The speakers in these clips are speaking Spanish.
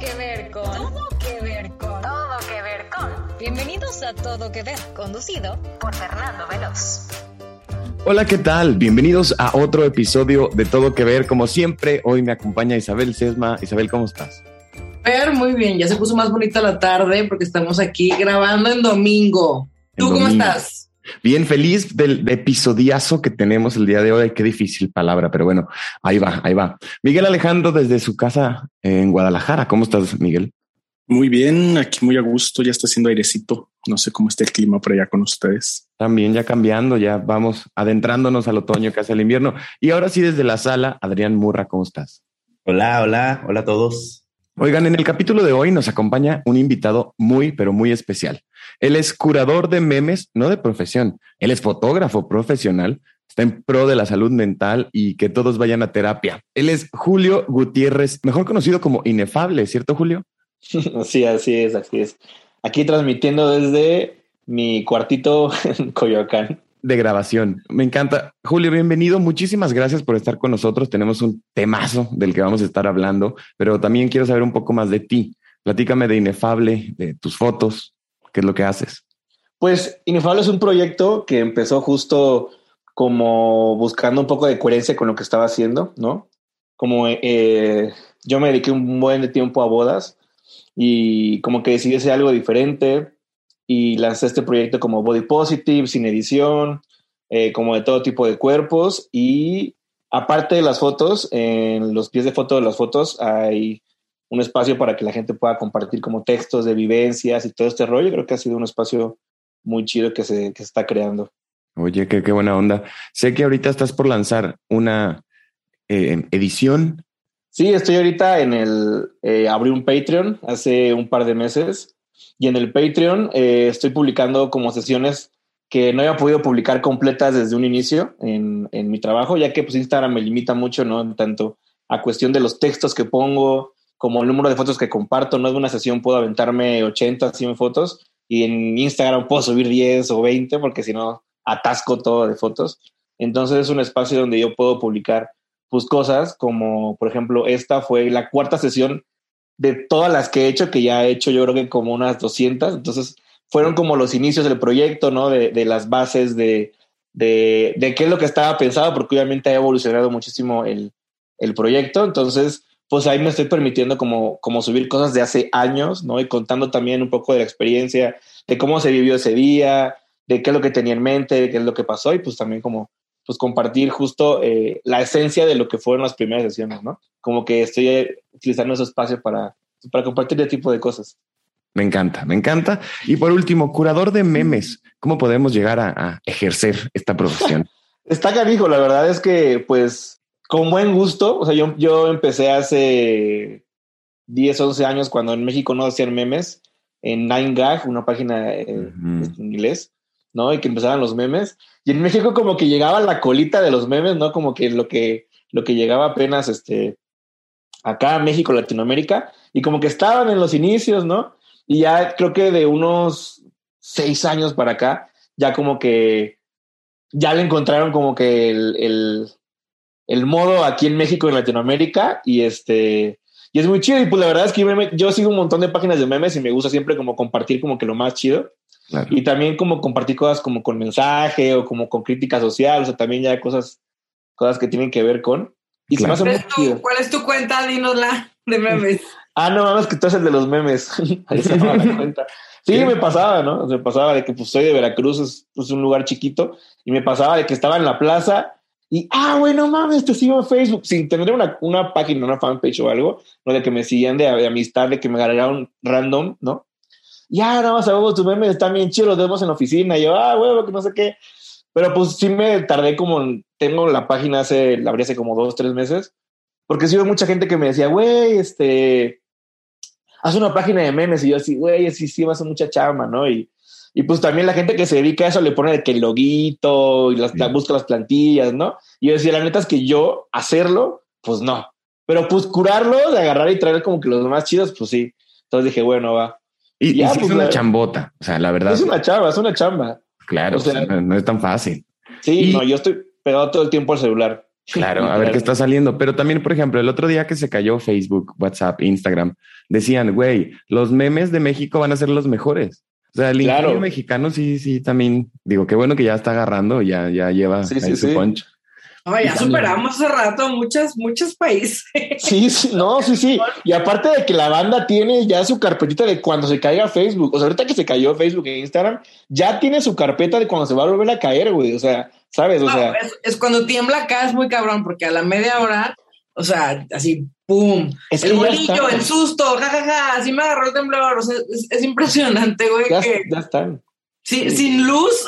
que ver con... Todo que ver con... Todo que ver con... Bienvenidos a Todo que ver, conducido por Fernando Veloz. Hola, ¿qué tal? Bienvenidos a otro episodio de Todo que ver. Como siempre, hoy me acompaña Isabel Sesma. Isabel, ¿cómo estás? Muy bien, ya se puso más bonita la tarde porque estamos aquí grabando en domingo. ¿Tú cómo estás? Bien, feliz del episodiazo que tenemos el día de hoy. Qué difícil palabra, pero bueno, ahí va. Miguel Alejandro desde su casa en Guadalajara. ¿Cómo estás, Miguel? Muy bien, aquí muy a gusto, ya está haciendo airecito. No sé cómo está el clima por allá con ustedes. También ya cambiando, ya vamos adentrándonos al otoño, casi al invierno. Y ahora sí, desde la sala, Adrián Murra, ¿cómo estás? Hola a todos. Oigan, en el capítulo de hoy nos acompaña un invitado muy, pero muy especial. Él es curador de memes, no de profesión. Él es fotógrafo profesional, está en pro de la salud mental y que todos vayan a terapia. Él es Julio Gutiérrez, mejor conocido como Inefable, ¿cierto, Julio? Sí, así es. Aquí transmitiendo desde mi cuartito en Coyoacán. De grabación. Me encanta. Julio, bienvenido. Muchísimas gracias por estar con nosotros. Tenemos un temazo del que vamos a estar hablando, pero también quiero saber un poco más de ti. Platícame de Inefable, de tus fotos, qué es lo que haces. Pues Inefable es un proyecto que empezó justo como buscando un poco de coherencia con lo que estaba haciendo, ¿no? Como yo me dediqué un buen de tiempo a bodas y como que decidí hacer algo diferente y lancé este proyecto como Body Positive, sin edición, como de todo tipo de cuerpos. Y aparte de las fotos, en los pies de foto de las fotos hay un espacio para que la gente pueda compartir como textos de vivencias y todo este rollo. Creo que ha sido un espacio muy chido que se está creando. Oye, qué buena onda. Sé que ahorita estás por lanzar una edición. Sí, estoy ahorita abrí un Patreon hace un par de meses. Y en el Patreon estoy publicando como sesiones que no había podido publicar completas desde un inicio en mi trabajo, ya que pues Instagram me limita mucho, ¿no? En tanto a cuestión de los textos que pongo, como el número de fotos que comparto. No es una sesión, puedo aventarme 80, 100 fotos y en Instagram puedo subir 10 o 20 porque si no atasco todo de fotos. Entonces es un espacio donde yo puedo publicar pues cosas como, por ejemplo, esta fue la cuarta sesión de todas las que he hecho, que ya he hecho yo creo que como unas 200. Entonces fueron como los inicios del proyecto, ¿no? De las bases de qué es lo que estaba pensado, porque obviamente ha evolucionado muchísimo el proyecto. Entonces, pues ahí me estoy permitiendo como subir cosas de hace años, ¿no? Y contando también un poco de la experiencia, de cómo se vivió ese día, de qué es lo que tenía en mente, de qué es lo que pasó y pues también como pues compartir justo la esencia de lo que fueron las primeras sesiones, ¿no? Como que estoy utilizando ese espacio para compartir ese tipo de cosas. Me encanta. Y por último, curador de memes. ¿Cómo podemos llegar a ejercer esta profesión? Está canijo, la verdad es que pues con buen gusto, o sea, yo empecé hace 10, 11 años cuando en México no hacían memes, en 9gag, una página en inglés, ¿no? Y que empezaban los memes. Y en México como que llegaba la colita de los memes, ¿no? Como que lo que llegaba apenas acá a México, Latinoamérica, y como que estaban en los inicios, ¿no? Y ya creo que de unos 6 años para acá, ya como que ya le encontraron como que el modo aquí en México, en Latinoamérica, y y es muy chido. Y pues la verdad es que yo sigo un montón de páginas de memes y me gusta siempre como compartir como que lo más chido. Claro. Y también como compartir cosas como con mensaje o como con crítica social, o sea, también ya cosas que tienen que ver con. Y claro. Se me hace muy chido. ¿Cuál es tu cuenta? Dínosla de memes. No mames, que tú eres el de los memes. Ahí se llama la cuenta. Sí, me pasaba, ¿no? Me pasaba de que pues soy de Veracruz, es un lugar chiquito, y me pasaba de que estaba en la plaza y, güey, no mames, te sigo en Facebook, sin tener una página, una fanpage o algo, no, de que me siguen de amistad, de que me agarraron random, ¿no? Nada más sabemos tus memes, están bien chidos, los vemos en la oficina. Y yo, huevo, que no sé qué. Pero pues sí me tardé tengo la página la abrí hace como 2, 3 meses, porque sí hubo mucha gente que me decía, güey, haz una página de memes. Y yo así, güey, sí, va a ser mucha chamba, ¿no? Y pues también la gente que se dedica a eso le pone de que el loguito y busca las plantillas, ¿no? Y yo decía, la neta es que yo hacerlo, pues no. Pero pues curarlo, de agarrar y traer como que los más chidos, pues sí. Entonces dije, bueno, va. Y sí, pues, es una chambota, o sea, la verdad. Es una chamba. Claro, o sea, no es tan fácil. Sí, no, yo estoy pegado todo el tiempo al celular. Claro, a ver qué está saliendo. Pero también, por ejemplo, el otro día que se cayó Facebook, WhatsApp, Instagram, decían, güey, los memes de México van a ser los mejores. O sea, el ingenio mexicano sí, también, digo, qué bueno que ya está agarrando, ya lleva ahí su punch. Oh, ya superamos hace rato muchos países. Sí. Y aparte de que la banda tiene ya su carpetita de cuando se caiga Facebook. O sea, ahorita que se cayó Facebook e Instagram, ya tiene su carpeta de cuando se va a volver a caer, güey. O sea, ¿sabes? O sea, es cuando tiembla acá, es muy cabrón, porque a la media hora, o sea, así, ¡pum! El bolillo, el susto, jajaja, así me agarró el temblor. O sea, es impresionante, güey. Ya están. Sí, sin luz.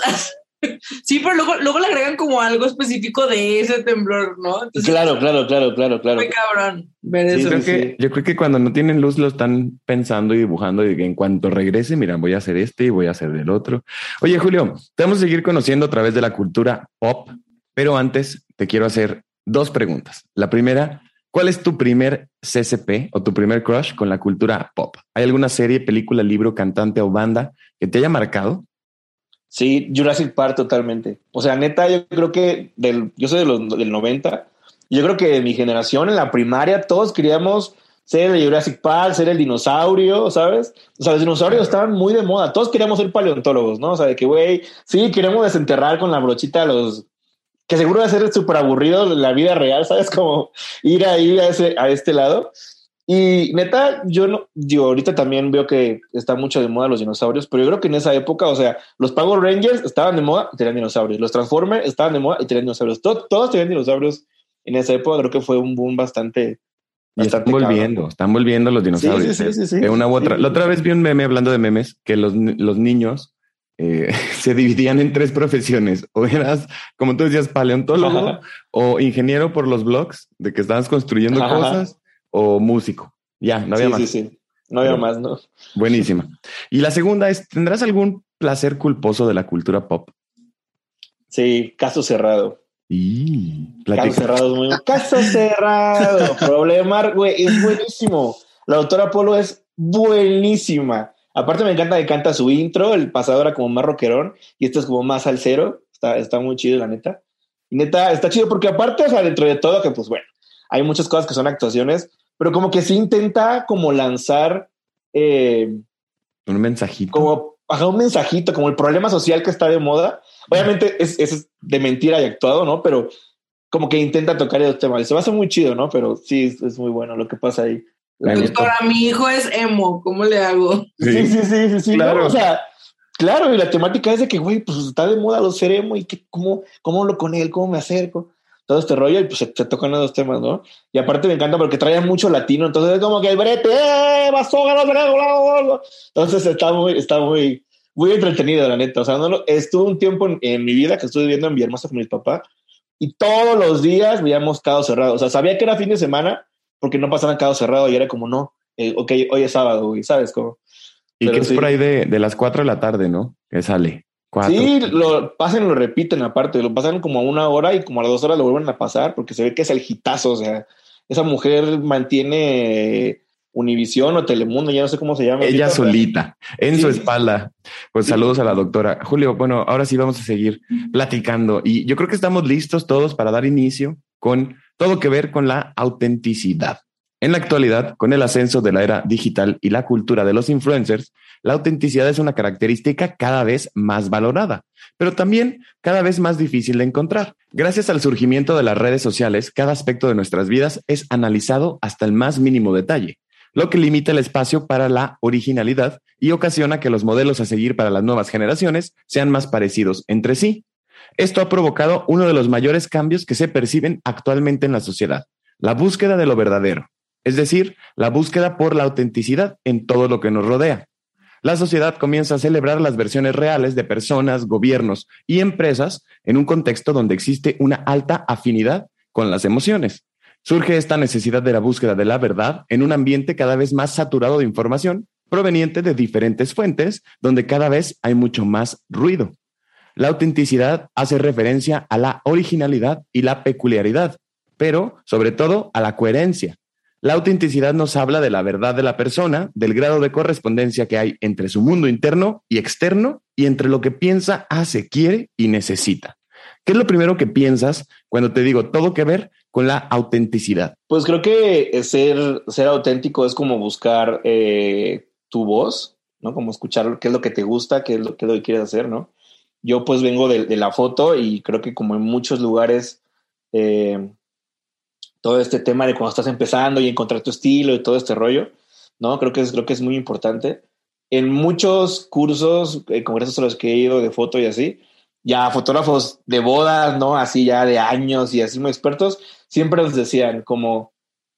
Sí, pero luego le agregan como algo específico de ese temblor, ¿no? Entonces, claro. Muy cabrón ver eso. Yo creo que cuando no tienen luz lo están pensando y dibujando y en cuanto regrese, mira, voy a hacer este y voy a hacer el otro. Oye, Julio, te vamos a seguir conociendo a través de la cultura pop, pero antes te quiero hacer 2 preguntas. La primera, ¿cuál es tu primer CCP o tu primer crush con la cultura pop? ¿Hay alguna serie, película, libro, cantante o banda que te haya marcado? Sí, Jurassic Park totalmente. O sea, neta, yo creo que yo soy del 90. Yo creo que de mi generación en la primaria todos queríamos ser de Jurassic Park, ser el dinosaurio, ¿sabes? O sea, los dinosaurios estaban muy de moda. Todos queríamos ser paleontólogos, ¿no? O sea, de que, güey, sí, queremos desenterrar con la brochita a los... Que seguro va a ser súper aburrido la vida real, ¿sabes? Como ir ahí a este lado. Y neta, yo ahorita también veo que está mucho de moda los dinosaurios, pero yo creo que en esa época, o sea, los Power Rangers estaban de moda y tenían dinosaurios, los Transformers estaban de moda y tenían dinosaurios, todos tenían dinosaurios en esa época. Creo que fue un boom bastante están volviendo los dinosaurios. Sí. De una u otra. La otra vez vi un meme hablando de memes que los niños se dividían en 3 profesiones. O eras, como tú decías, paleontólogo o ingeniero por los blogs de que estabas construyendo cosas. O músico. Ya, no había más. Sí. No había más, ¿no? Buenísima. Y la segunda es, ¿tendrás algún placer culposo de la cultura pop? Sí, Caso Cerrado. Caso Cerrado es muy... Caso Cerrado. Problema, güey, es buenísimo. La doctora Polo es buenísima. Aparte me encanta que canta su intro. El pasado era como más rockerón y esto es como más salsero. Está muy chido, la neta. Y neta, está chido porque aparte, o sea, dentro de todo, que pues bueno, hay muchas cosas que son actuaciones, pero como que sí intenta como lanzar un mensajito. Como un mensajito, como el problema social que está de moda. Obviamente es de mentira y actuado, ¿no? Pero como que intenta tocar esos temas. Se me hace muy chido, ¿no? Pero sí, es muy bueno lo que pasa ahí. Doctora, mi hijo es emo, ¿cómo le hago? Sí, claro. ¿No? O sea, claro, y la temática es de que, güey, pues está de moda lo ser emo y que, ¿cómo hablo con él? ¿Cómo me acerco? Todo este rollo y pues se tocan esos temas, ¿no? Y aparte me encanta porque trae mucho latino, entonces es como que el brete, entonces está muy entretenido, la neta. O sea, estuve un tiempo en mi vida que estuve viviendo en Villahermosa con mis papás y todos los días veíamos Cabo Cerrado. O sea, sabía que era fin de semana porque no pasaban Cabo Cerrado y era como, no, ok, hoy es sábado, güey, ¿sabes cómo? Y pero que es por ahí de las 4 de la tarde, ¿no? Que sale. 4. Sí, lo repiten aparte, lo pasan como a 1 hora y como a las 2 horas lo vuelven a pasar porque se ve que es el hitazo. O sea, esa mujer mantiene Univisión o Telemundo, ya no sé cómo se llama. Ella solita, en su espalda. Pues saludos a la doctora. Julio, bueno, ahora sí vamos a seguir platicando y yo creo que estamos listos todos para dar inicio con todo que ver con la autenticidad. En la actualidad, con el ascenso de la era digital y la cultura de los influencers, la autenticidad es una característica cada vez más valorada, pero también cada vez más difícil de encontrar. Gracias al surgimiento de las redes sociales, cada aspecto de nuestras vidas es analizado hasta el más mínimo detalle, lo que limita el espacio para la originalidad y ocasiona que los modelos a seguir para las nuevas generaciones sean más parecidos entre sí. Esto ha provocado uno de los mayores cambios que se perciben actualmente en la sociedad, la búsqueda de lo verdadero. Es decir, la búsqueda por la autenticidad en todo lo que nos rodea. La sociedad comienza a celebrar las versiones reales de personas, gobiernos y empresas en un contexto donde existe una alta afinidad con las emociones. Surge esta necesidad de la búsqueda de la verdad en un ambiente cada vez más saturado de información proveniente de diferentes fuentes, donde cada vez hay mucho más ruido. La autenticidad hace referencia a la originalidad y la peculiaridad, pero sobre todo a la coherencia. La autenticidad nos habla de la verdad de la persona, del grado de correspondencia que hay entre su mundo interno y externo y entre lo que piensa, hace, quiere y necesita. ¿Qué es lo primero que piensas cuando te digo todo que ver con la autenticidad? Pues creo que ser auténtico es como buscar tu voz, ¿no? Como escuchar qué es lo que te gusta, qué es lo que quieres hacer, ¿no? Yo pues vengo de la foto y creo que como en muchos lugares, todo este tema de cuando estás empezando y encontrar tu estilo y todo este rollo, ¿no? Creo que es muy importante. En muchos cursos, congresos a los que he ido de foto y así, ya fotógrafos de bodas, ¿no? Así ya de años y así muy expertos, siempre nos decían como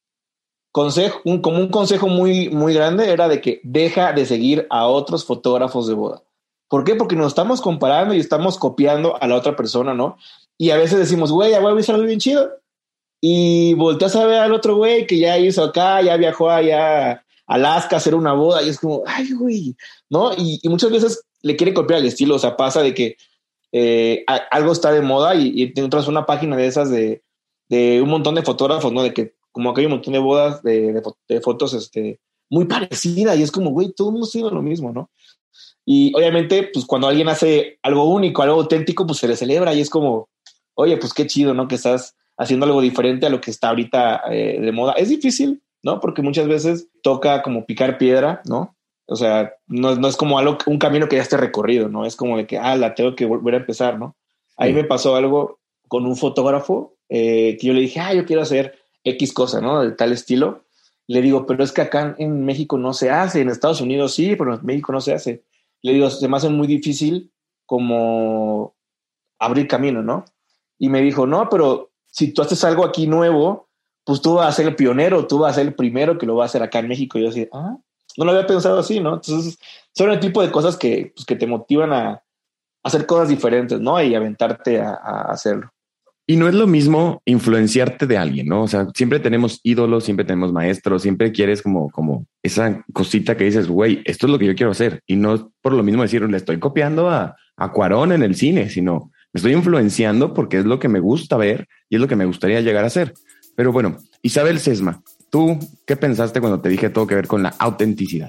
un consejo muy, muy grande era de que deja de seguir a otros fotógrafos de boda. ¿Por qué? Porque nos estamos comparando y estamos copiando a la otra persona, ¿no? Y a veces decimos, güey, ya voy a hacer algo bien chido. Y volteas a ver al otro güey que ya hizo acá, ya viajó allá a Alaska a hacer una boda y es como, ay, güey, ¿no? Y muchas veces le quiere copiar el estilo, o sea, pasa de que algo está de moda y te entras a una página de esas de un montón de fotógrafos, ¿no? De que como que hay un montón de bodas de fotos muy parecidas y es como, güey, todo el mundo sigue lo mismo, ¿no? Y obviamente, pues cuando alguien hace algo único, algo auténtico, pues se le celebra y es como, oye, pues qué chido, ¿no? Que estás haciendo algo diferente a lo que está ahorita de moda. Es difícil, ¿no? Porque muchas veces toca como picar piedra, ¿no? O sea, no es como un camino que ya esté recorrido, ¿no? Es como de que, la tengo que volver a empezar, ¿no? Ahí me pasó algo con un fotógrafo que yo le dije, yo quiero hacer X cosa, ¿no? De tal estilo. Le digo, pero es que acá en México no se hace, en Estados Unidos sí, pero en México no se hace. Le digo, se me hace muy difícil como abrir camino, ¿no? Y me dijo, no, pero si tú haces algo aquí nuevo, pues tú vas a ser el pionero, tú vas a ser el primero que lo va a hacer acá en México. Y yo así, no lo había pensado así, ¿no? Entonces, son el tipo de cosas que te motivan a hacer cosas diferentes, ¿no? Y aventarte a hacerlo. Y no es lo mismo influenciarte de alguien, ¿no? O sea, siempre tenemos ídolos, siempre tenemos maestros, siempre quieres como esa cosita que dices, güey, esto es lo que yo quiero hacer. Y no es por lo mismo decir, le estoy copiando a Cuarón en el cine, sino me estoy influenciando porque es lo que me gusta ver y es lo que me gustaría llegar a hacer. Pero bueno, Isabel Sesma, ¿tú qué pensaste cuando te dije todo que ver con la autenticidad?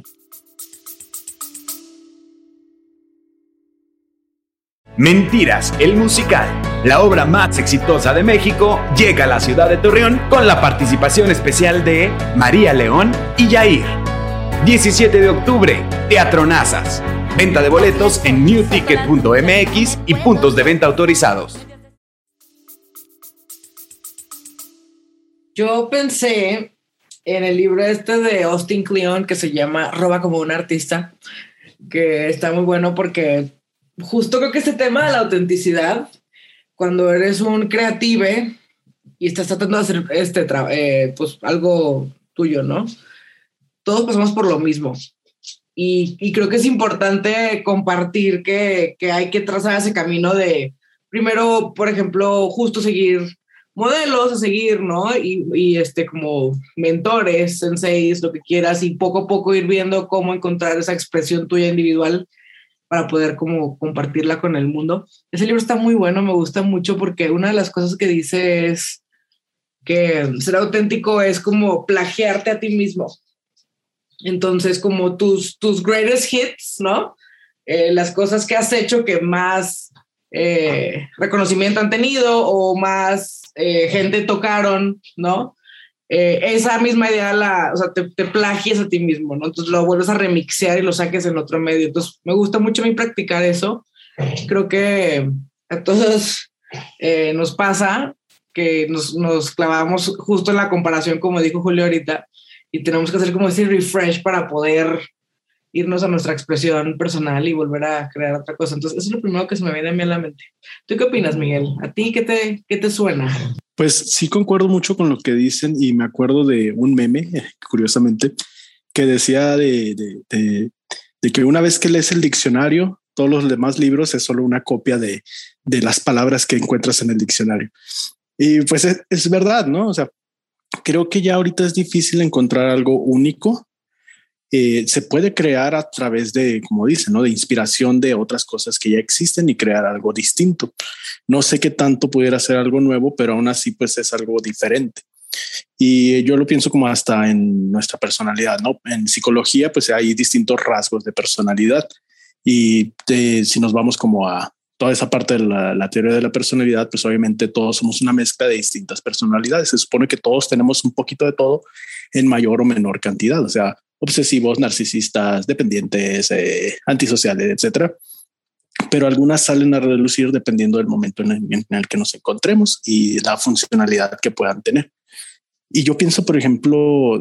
Mentiras, el musical, la obra más exitosa de México, llega a la ciudad de Torreón con la participación especial de María León y Yair. 17 de octubre, Teatro Nazas. Venta de boletos en newticket.mx y puntos de venta autorizados. Yo pensé en el libro de Austin Kleon que se llama Roba como un artista, que está muy bueno porque justo creo que este tema de la autenticidad, cuando eres un creative y estás tratando de hacer pues algo tuyo, ¿no? Todos pasamos por lo mismo. Y creo que es importante compartir que hay que trazar ese camino de, primero, por ejemplo, justo seguir modelos a seguir, ¿no? Y como mentores, senseis, lo que quieras, y poco a poco ir viendo cómo encontrar esa expresión tuya individual para poder como compartirla con el mundo. Ese libro está muy bueno, me gusta mucho porque una de las cosas que dice es que ser auténtico es como plagiarte a ti mismo. Entonces, como tus greatest hits, ¿no? Las cosas que has hecho que más reconocimiento han tenido o más gente tocaron, ¿no? Esa misma idea te plagias a ti mismo, ¿no? Entonces lo vuelves a remixear y lo saques en otro medio. Entonces me gusta mucho a mí practicar eso. Creo que a todos nos pasa que nos clavamos justo en la comparación, como dijo Julio ahorita, y tenemos que hacer como ese refresh para poder irnos a nuestra expresión personal y volver a crear otra cosa. Entonces eso es lo primero que se me viene a mí a la mente. ¿Tú qué opinas, Miguel? ¿A ti qué te suena? Pues sí, concuerdo mucho con lo que dicen y me acuerdo de un meme, curiosamente, que decía de que una vez que lees el diccionario, todos los demás libros es solo una copia de las palabras que encuentras en el diccionario. Y pues es verdad, ¿no? O sea, creo que ya ahorita es difícil encontrar algo único. Se puede crear a través de, como dicen, ¿no? De inspiración de otras cosas que ya existen y crear algo distinto. No sé qué tanto pudiera ser algo nuevo, pero aún así pues es algo diferente. Y yo lo pienso como hasta en nuestra personalidad, ¿no? En psicología pues hay distintos rasgos de personalidad y si nos vamos como a toda esa parte de la teoría de la personalidad, pues obviamente todos somos una mezcla de distintas personalidades. Se supone que todos tenemos un poquito de todo en mayor o menor cantidad, o sea, obsesivos, narcisistas, dependientes, antisociales, etcétera. Pero algunas salen a relucir dependiendo del momento en el que nos encontremos y la funcionalidad que puedan tener. Y yo pienso, por ejemplo,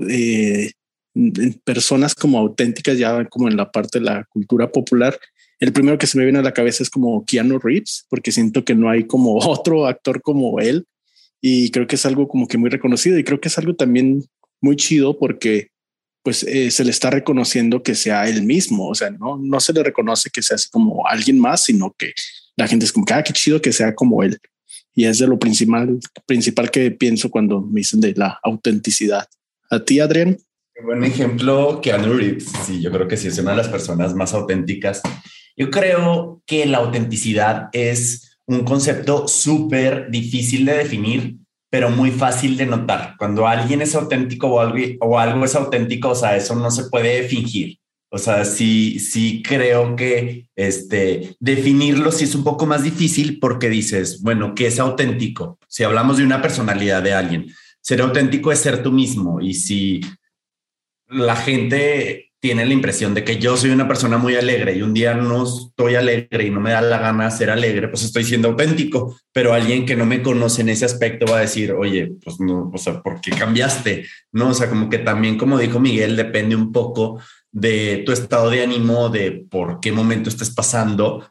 en personas como auténticas, ya como en la parte de la cultura popular. El primero que se me viene a la cabeza es como Keanu Reeves, porque siento que no hay como otro actor como él y creo que es algo como que muy reconocido y creo que es algo también muy chido porque pues se le está reconociendo que sea él mismo. O sea, no se le reconoce que sea así como alguien más, sino que la gente es como que, qué chido que sea como él. Y es de lo principal que pienso cuando me dicen de la autenticidad. ¿A ti, Adrián? Qué buen ejemplo, Keanu Reeves. Sí, yo creo que sí es una de las personas más auténticas. Yo creo que la autenticidad es un concepto súper difícil de definir, pero muy fácil de notar. Cuando alguien es auténtico o algo es auténtico, o sea, eso no se puede fingir. O sea, sí creo que definirlo sí es un poco más difícil porque dices, bueno, ¿qué es auténtico? Si hablamos de una personalidad de alguien, ser auténtico es ser tú mismo. Y si la gente tiene la impresión de que yo soy una persona muy alegre y un día no estoy alegre y no me da la gana ser alegre, pues estoy siendo auténtico, pero alguien que no me conoce en ese aspecto va a decir, oye, pues no, o sea, ¿por qué cambiaste? No, o sea, como que también, como dijo Miguel, depende un poco de tu estado de ánimo, de por qué momento estés pasando,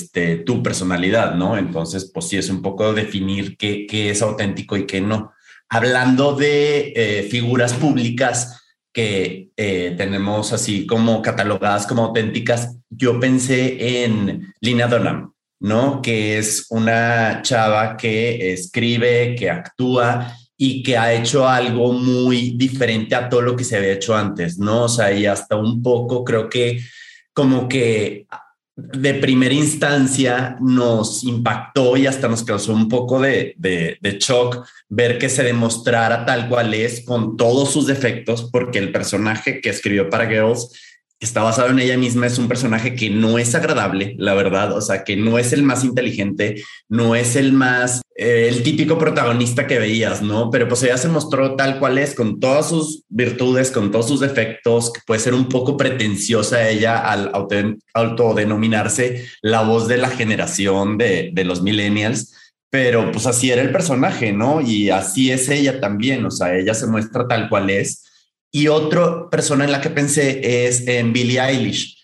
tu personalidad, ¿no? Entonces, pues sí, es un poco definir qué es auténtico y qué no. Hablando de figuras públicas, que tenemos así como catalogadas como auténticas, yo pensé en Lena Dunham, ¿no? Que es una chava que escribe, que actúa y que ha hecho algo muy diferente a todo lo que se había hecho antes, ¿no? O sea, y hasta un poco creo que como que de primera instancia nos impactó y hasta nos causó un poco de shock ver que se demostrara tal cual es con todos sus defectos, porque el personaje que escribió para Girls, que está basado en ella misma, es un personaje que no es agradable, la verdad. O sea, que no es el más inteligente, no es el más, el típico protagonista que veías, ¿no? Pero pues ella se mostró tal cual es, con todas sus virtudes, con todos sus defectos, que puede ser un poco pretenciosa ella al autodenominarse la voz de la generación de los millennials. Pero pues así era el personaje, ¿no? Y así es ella también. O sea, ella se muestra tal cual es. Y otra persona en la que pensé es en Billie Eilish,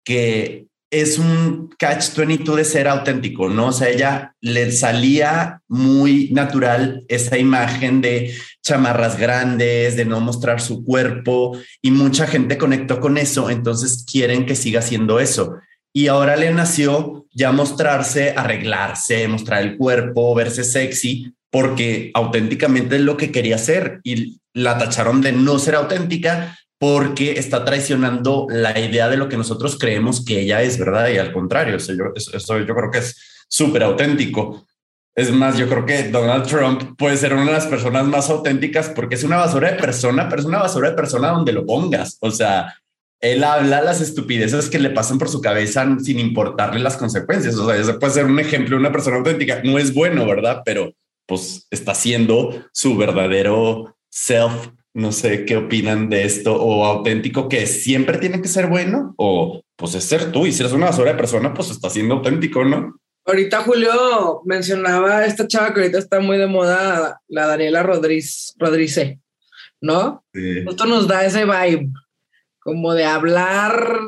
que es un catch-22 de ser auténtico, ¿no? O sea, ella le salía muy natural esa imagen de chamarras grandes, de no mostrar su cuerpo, y mucha gente conectó con eso, entonces quieren que siga haciendo eso. Y ahora le nació ya mostrarse, arreglarse, mostrar el cuerpo, verse sexy, porque auténticamente es lo que quería hacer, y la tacharon de no ser auténtica porque está traicionando la idea de lo que nosotros creemos que ella es, ¿verdad? Y al contrario, eso yo creo que es súper auténtico. Es más, yo creo que Donald Trump puede ser una de las personas más auténticas porque es una basura de persona, pero es una basura de persona donde lo pongas. O sea, él habla las estupideces que le pasan por su cabeza sin importarle las consecuencias. O sea, ese puede ser un ejemplo de una persona auténtica. No es bueno, ¿verdad? Pero pues está siendo su verdadero self. No sé qué opinan de esto, o auténtico, que siempre tiene que ser bueno, o pues es ser tú, y si eres una basura de persona, pues está siendo auténtico, ¿no? Ahorita Julio mencionaba a esta chava que ahorita está muy de moda, la Daniela Rodríguez, ¿no? Sí. Justo nos da ese vibe, como de hablar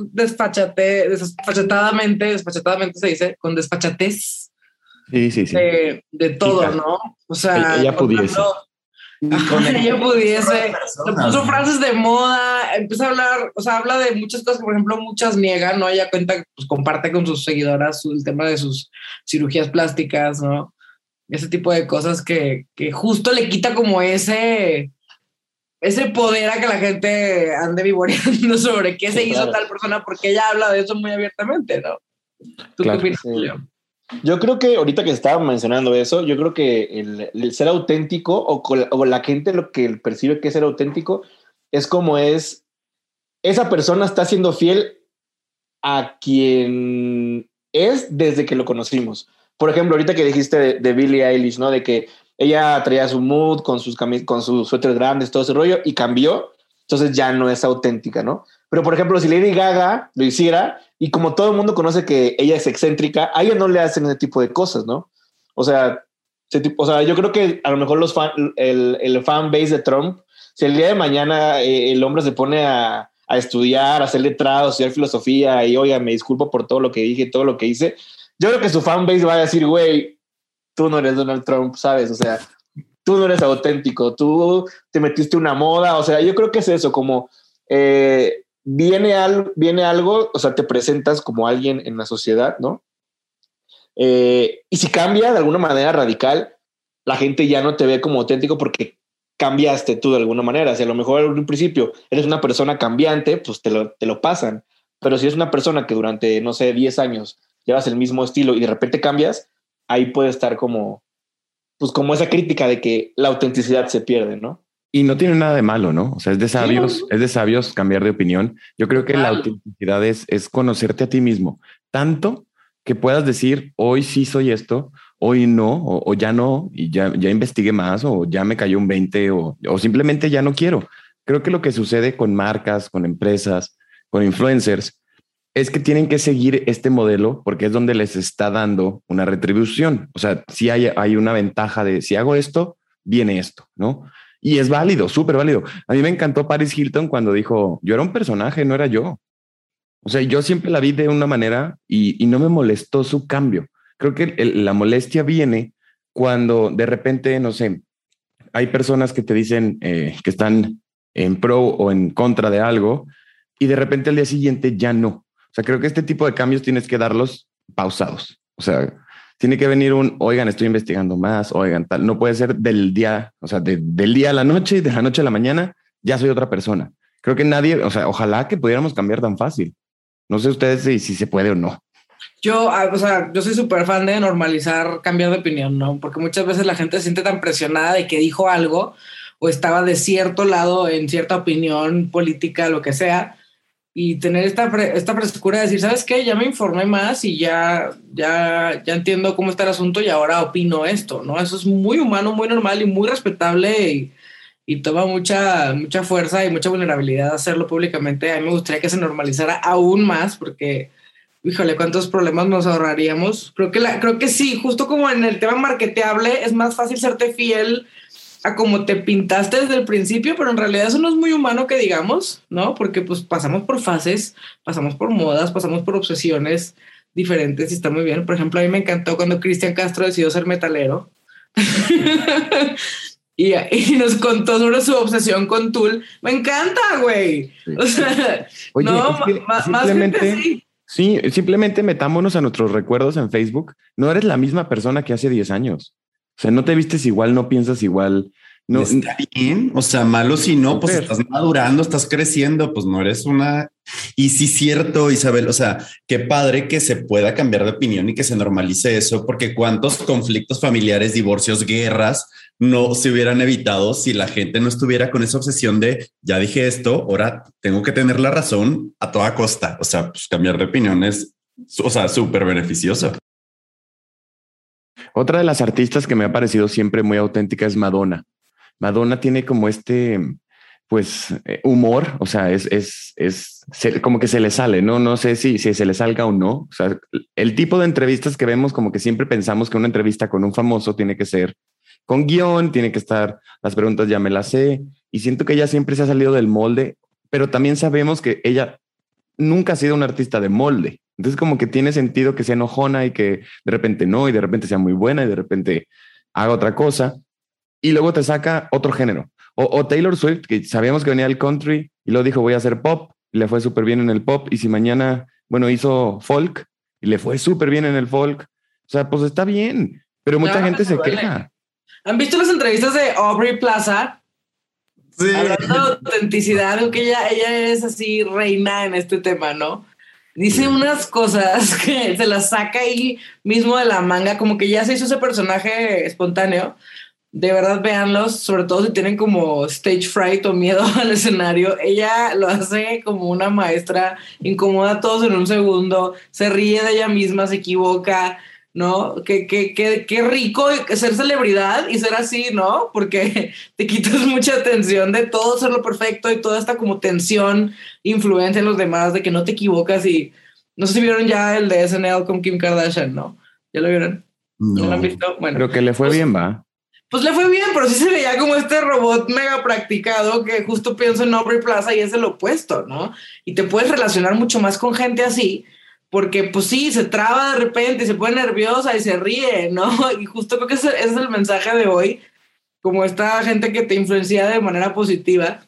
desfachatadamente se dice, con desfachatez. Sí. De todo, ¿no? O sea, ella pudiese. Ella pudiese, le puso frases de moda, empieza a hablar, o sea, habla de muchas cosas que, por ejemplo, muchas niegan, ¿no? Ella cuenta, pues comparte con sus seguidoras el tema de sus cirugías plásticas, ¿no? Ese tipo de cosas que justo le quita como ese poder a que la gente ande vivoreando sobre qué se hizo tal persona, porque ella habla de eso muy abiertamente, ¿no? ¿Tú qué opinas, Julio? Yo creo que ahorita que estaba mencionando eso, yo creo que el ser auténtico o la gente lo que percibe que es ser auténtico es como esa persona está siendo fiel a quien es desde que lo conocimos. Por ejemplo, ahorita que dijiste de Billie Eilish, ¿no? De que ella traía su mood con sus suéteres grandes, todo ese rollo, y cambió. Entonces ya no es auténtica, ¿no? Pero, por ejemplo, si Lady Gaga lo hiciera, y como todo el mundo conoce que ella es excéntrica, a ella no le hacen ese tipo de cosas, ¿no? O sea, yo creo que a lo mejor el fan base de Trump, si el día de mañana el hombre se pone a estudiar, a hacer letrado, a estudiar filosofía, y oiga, me disculpo por todo lo que dije, todo lo que hice, yo creo que su fan base va a decir, güey, tú no eres Donald Trump, ¿sabes? O sea, tú no eres auténtico, tú te metiste una moda, o sea, yo creo que es eso, como viene algo, o sea, te presentas como alguien en la sociedad, ¿no? Y si cambia de alguna manera radical, la gente ya no te ve como auténtico porque cambiaste tú de alguna manera. Si a lo mejor en un principio eres una persona cambiante, pues te lo pasan. Pero si es una persona que durante, no sé, 10 años llevas el mismo estilo y de repente cambias, ahí puede estar como esa crítica de que la autenticidad se pierde, ¿no? Y no tiene nada de malo, ¿no? O sea, es de sabios cambiar de opinión. Yo creo que la autenticidad es conocerte a ti mismo, tanto que puedas decir, hoy sí soy esto, hoy no, o ya no, y ya investigué más, o ya me cayó un 20, o simplemente ya no quiero. Creo que lo que sucede con marcas, con empresas, con influencers, es que tienen que seguir este modelo porque es donde les está dando una retribución. O sea, si hay una ventaja de si hago esto, viene esto, ¿no? Y es válido, súper válido. A mí me encantó Paris Hilton cuando dijo, yo era un personaje, no era yo. O sea, yo siempre la vi de una manera y no me molestó su cambio. Creo que la molestia viene cuando de repente, no sé, hay personas que te dicen que están en pro o en contra de algo y de repente al día siguiente ya no. O sea, creo que este tipo de cambios tienes que darlos pausados. O sea, tiene que venir oigan, estoy investigando más, oigan, tal. No puede ser del día, o sea, del día a la noche y de la noche a la mañana, ya soy otra persona. Creo que nadie, o sea, ojalá que pudiéramos cambiar tan fácil. No sé ustedes si se puede o no. Yo soy súper fan de normalizar cambiar de opinión, ¿no? Porque muchas veces la gente se siente tan presionada de que dijo algo o estaba de cierto lado en cierta opinión política, lo que sea, y tener esta frescura de decir, ¿sabes qué? Ya me informé más y ya entiendo cómo está el asunto y ahora opino esto, ¿no? Eso es muy humano, muy normal y muy respetable y toma mucha fuerza y mucha vulnerabilidad hacerlo públicamente. A mí me gustaría que se normalizara aún más porque, híjole, cuántos problemas nos ahorraríamos. Creo que sí, justo como en el tema marketeable, es más fácil serte fiel a como te pintaste desde el principio, pero en realidad eso no es muy humano que digamos, ¿no? Porque pues pasamos por fases, pasamos por modas, pasamos por obsesiones diferentes y está muy bien. Por ejemplo, a mí me encantó cuando Cristian Castro decidió ser metalero y nos contó sobre su obsesión con Tool. Me encanta, güey. Sí. O sea, oye, no, más gente sí. Sí, simplemente metámonos a nuestros recuerdos en Facebook. No eres la misma persona que hace 10 años. O sea, no te vistes igual, no piensas igual. No está bien. O sea, malo si no, pues estás madurando, estás creciendo, pues no eres una. Y sí, cierto, Isabel. O sea, qué padre que se pueda cambiar de opinión y que se normalice eso, porque cuántos conflictos familiares, divorcios, guerras no se hubieran evitado si la gente no estuviera con esa obsesión de ya dije esto, ahora tengo que tener la razón a toda costa. O sea, pues cambiar de opinión es, o sea, súper beneficioso. Otra de las artistas que me ha parecido siempre muy auténtica es Madonna. Madonna tiene como pues, humor, o sea, es como que se le sale, ¿no? No sé si se le salga o no. O sea, el tipo de entrevistas que vemos, como que siempre pensamos que una entrevista con un famoso tiene que ser con guión, tiene que estar, las preguntas ya me las sé, y siento que ella siempre se ha salido del molde, pero también sabemos que ella nunca ha sido una artista de molde. Entonces como que tiene sentido que sea enojona y que de repente no, y de repente sea muy buena y de repente haga otra cosa y luego te saca otro género. O Taylor Swift, que sabíamos que venía del country y luego dijo voy a hacer pop y le fue súper bien en el pop. Y si mañana, bueno, hizo folk y le fue súper bien en el folk. O sea, pues está bien, pero mucha gente se queja. ¿Han visto las entrevistas de Aubrey Plaza? Sí. Hablando de autenticidad, que ella es así reina en este tema, ¿no? Dice unas cosas que se las saca ahí mismo de la manga, como que ya se hizo ese personaje espontáneo, De verdad, véanlos, sobre todo si tienen como stage fright o miedo al escenario. Ella lo hace como una maestra, incomoda a todos en un segundo, se ríe de ella misma, se equivoca, ¿no? Qué rico ser celebridad y ser así, ¿no? Porque te quitas mucha atención de todo hacerlo perfecto y toda esta como tensión, influencia en los demás, de que no te equivocas. Y no sé si vieron ya el de SNL con Kim Kardashian, ¿no? ¿Ya lo vieron? No. ¿Ya lo han visto? Bueno. Creo que le fue bien, ¿va? Pues le fue bien, pero sí se veía como este robot mega practicado que justo pienso en Aubrey Plaza y es el opuesto, ¿no? Y te puedes relacionar mucho más con gente así, porque pues sí, se traba de repente y se pone nerviosa y se ríe, ¿no? Y justo creo que ese es el mensaje de hoy, como esta gente que te influencia de manera positiva,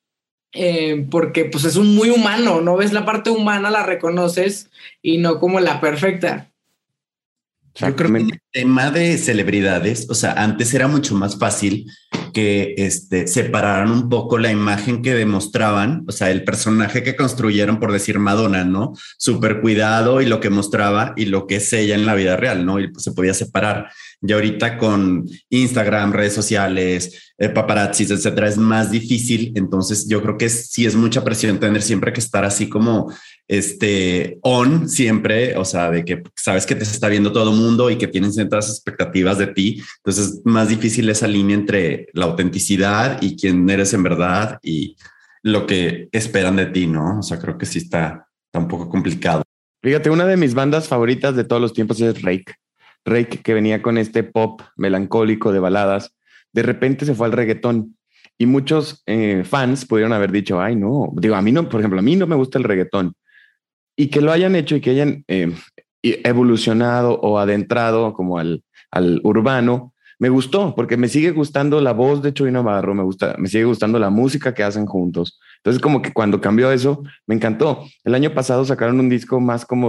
porque pues es un muy humano, ¿no? Ves la parte humana, la reconoces y no como la perfecta. Yo creo que el tema de celebridades, o sea, antes era mucho más fácil que separaran un poco la imagen que demostraban, o sea, el personaje que construyeron, por decir Madonna, ¿no? Súper cuidado y lo que mostraba y lo que es ella en la vida real, ¿no? Y pues se podía separar. Y ahorita con Instagram, redes sociales, paparazzis, etcétera, es más difícil. Entonces yo creo que sí es mucha presión tener siempre que estar así como on siempre, o sea, de que sabes que te está viendo todo el mundo y que tienen ciertas expectativas de ti. Entonces es más difícil esa línea entre la autenticidad y quién eres en verdad y lo que esperan de ti, ¿no? O sea, creo que sí está un poco complicado. Fíjate, una de mis bandas favoritas de todos los tiempos es Rake. Rake, que venía con este pop melancólico de baladas, de repente se fue al reggaetón y muchos fans pudieron haber dicho, ay no, digo, a mí no, por ejemplo, a mí no me gusta el reggaetón, y que lo hayan hecho y que hayan evolucionado o adentrado como al urbano, me gustó, porque me sigue gustando la voz de Chuy Navarro, me sigue gustando la música que hacen juntos. Entonces como que cuando cambió eso, me encantó. El año pasado sacaron un disco más como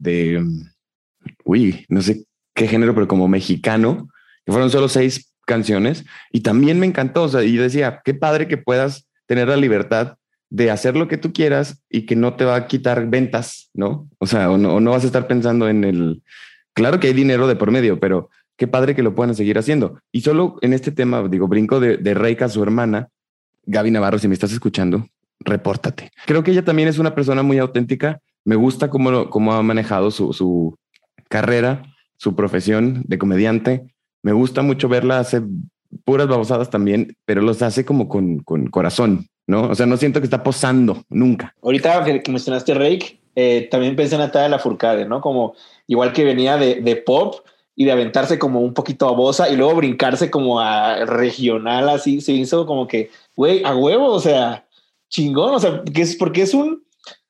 no sé qué género, pero como mexicano, que fueron solo 6 canciones y también me encantó. O sea, y decía, qué padre que puedas tener la libertad de hacer lo que tú quieras y que no te va a quitar ventas, ¿no? O sea, o no vas a estar pensando claro que hay dinero de por medio, pero qué padre que lo puedan seguir haciendo. Y solo en este tema, digo, brinco de Reika, su hermana, Gaby Navarro, si me estás escuchando, repórtate. Creo que ella también es una persona muy auténtica. Me gusta cómo ha manejado su carrera, su profesión de comediante. Me gusta mucho verla hacer puras babosadas también, pero los hace como con corazón, ¿no? O sea, no siento que está posando nunca. Ahorita que mencionaste Rake, también pensé en Natalia Lafourcade, ¿no? Como igual que venía de pop y de aventarse como un poquito a bossa y luego brincarse como a regional, así se hizo como que, güey, a huevo, o sea, chingón, o sea, porque es un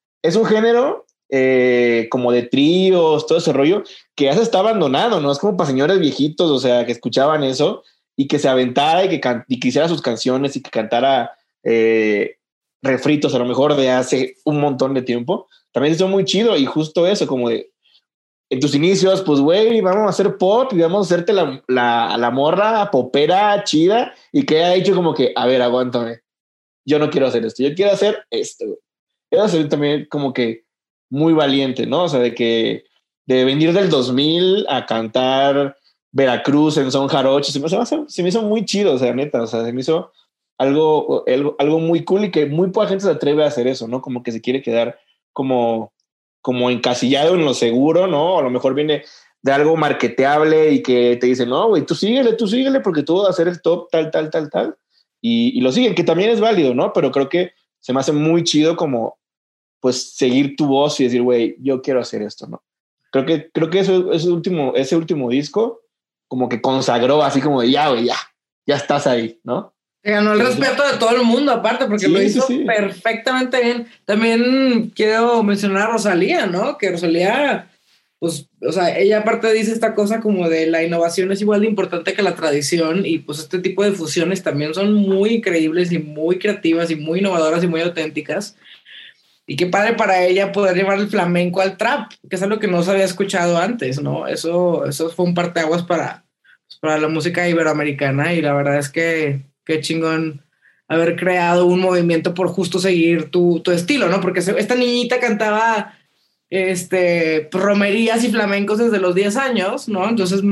género como de tríos, todo ese rollo, que ya se está abandonado, ¿no? Es como para señores viejitos, o sea, que escuchaban eso y que se aventara y que hiciera sus canciones y que cantara refritos a lo mejor de hace un montón de tiempo. También es muy chido y justo eso, como de en tus inicios, pues güey, vamos a hacer pop y vamos a hacerte la morra popera chida y que haya dicho como que, a ver, aguántame, yo no quiero hacer esto, yo quiero hacer esto, güey. Quiero ser también como que muy valiente, ¿no? O sea, de venir del 2000 a cantar Veracruz en son jarocho, se me hizo muy chido, o sea, neta, o sea, se me hizo algo muy cool y que muy poca gente se atreve a hacer eso, ¿no? Como que se quiere quedar como encasillado en lo seguro, ¿no? A lo mejor viene de algo marketeable y que te dice, no, güey, tú síguele porque tú vas a hacer el top tal. Y lo siguen, que también es válido, ¿no? Pero creo que se me hace muy chido como, pues, seguir tu voz y decir, güey, yo quiero hacer esto, ¿no? Creo que ese último disco como que consagró así como de, ya, güey, ya estás ahí, ¿no? Ganó el respeto de todo el mundo, aparte, porque lo hizo perfectamente bien. También quiero mencionar a Rosalía, ¿no? Que Rosalía, pues, o sea, ella aparte dice esta cosa como de la innovación es igual de importante que la tradición y pues este tipo de fusiones también son muy increíbles y muy creativas y muy innovadoras y muy auténticas. Y qué padre para ella poder llevar el flamenco al trap, que es algo que no se había escuchado antes, ¿no? Eso fue un parteaguas para la música iberoamericana y la verdad es que qué chingón haber creado un movimiento por justo seguir tu estilo, ¿no? Porque esta niñita cantaba romerías y flamencos desde los 10 años, ¿no? Entonces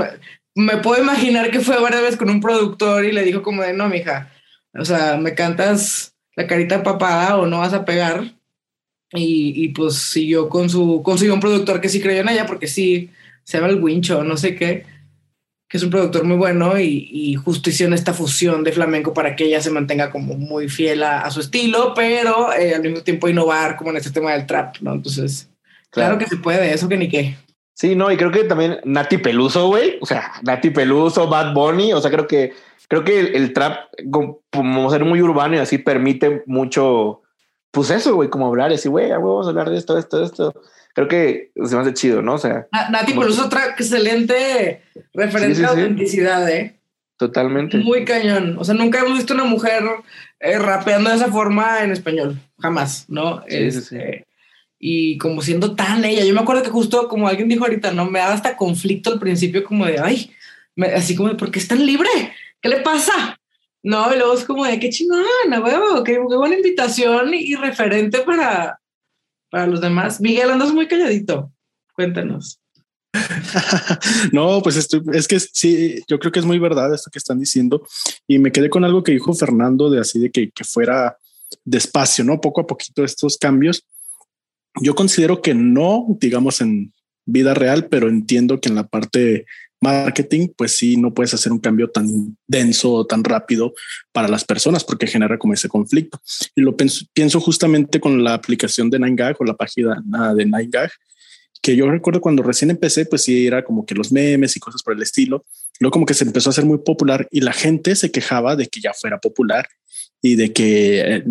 me puedo imaginar que fue varias veces con un productor y le dijo como de, no, mija, o sea, me cantas la carita de papá o no vas a pegar. Y pues siguió consiguió un productor que sí creyó en ella, porque sí, se llama El Wincho, no sé qué, que es un productor muy bueno y justo hicieron esta fusión de flamenco para que ella se mantenga como muy fiel a su estilo, pero al mismo tiempo innovar como en este tema del trap, ¿no? Entonces, claro que se puede, eso que ni qué. Sí, no, y creo que también Nati Peluso, güey, o sea, Nati Peluso, Bad Bunny, o sea, creo que el trap, como ser muy urbano y así, permite mucho, pues eso, güey, como hablar y así, güey, vamos a hablar de esto. Creo que se me hace chido, ¿no? O sea, Nati Peluso, otra excelente referente a autenticidad, Totalmente. Muy cañón. O sea, nunca hemos visto una mujer rapeando de esa forma en español, jamás, ¿no? Sí. Y como siendo tan ella, yo me acuerdo que justo como alguien dijo ahorita, ¿no? Me daba hasta conflicto al principio como de, ay, así como de, ¿por qué es tan libre? ¿Qué le pasa? No, y luego es como de, qué chingona, huevo, qué buena invitación y referente para los demás. Miguel, andas muy calladito. Cuéntanos. No, pues es que sí, yo creo que es muy verdad esto que están diciendo. Y me quedé con algo que dijo Fernando de así de que fuera despacio, ¿no? Poco a poquito estos cambios. Yo considero que no, digamos en vida real, pero entiendo que en la parte marketing, pues sí, no puedes hacer un cambio tan denso o tan rápido para las personas porque genera como ese conflicto. Y lo pienso justamente con la aplicación de 9gag o la página de 9gag, que yo recuerdo cuando recién empecé, pues sí, era como que los memes y cosas por el estilo. Luego como que se empezó a hacer muy popular y la gente se quejaba de que ya fuera popular y de que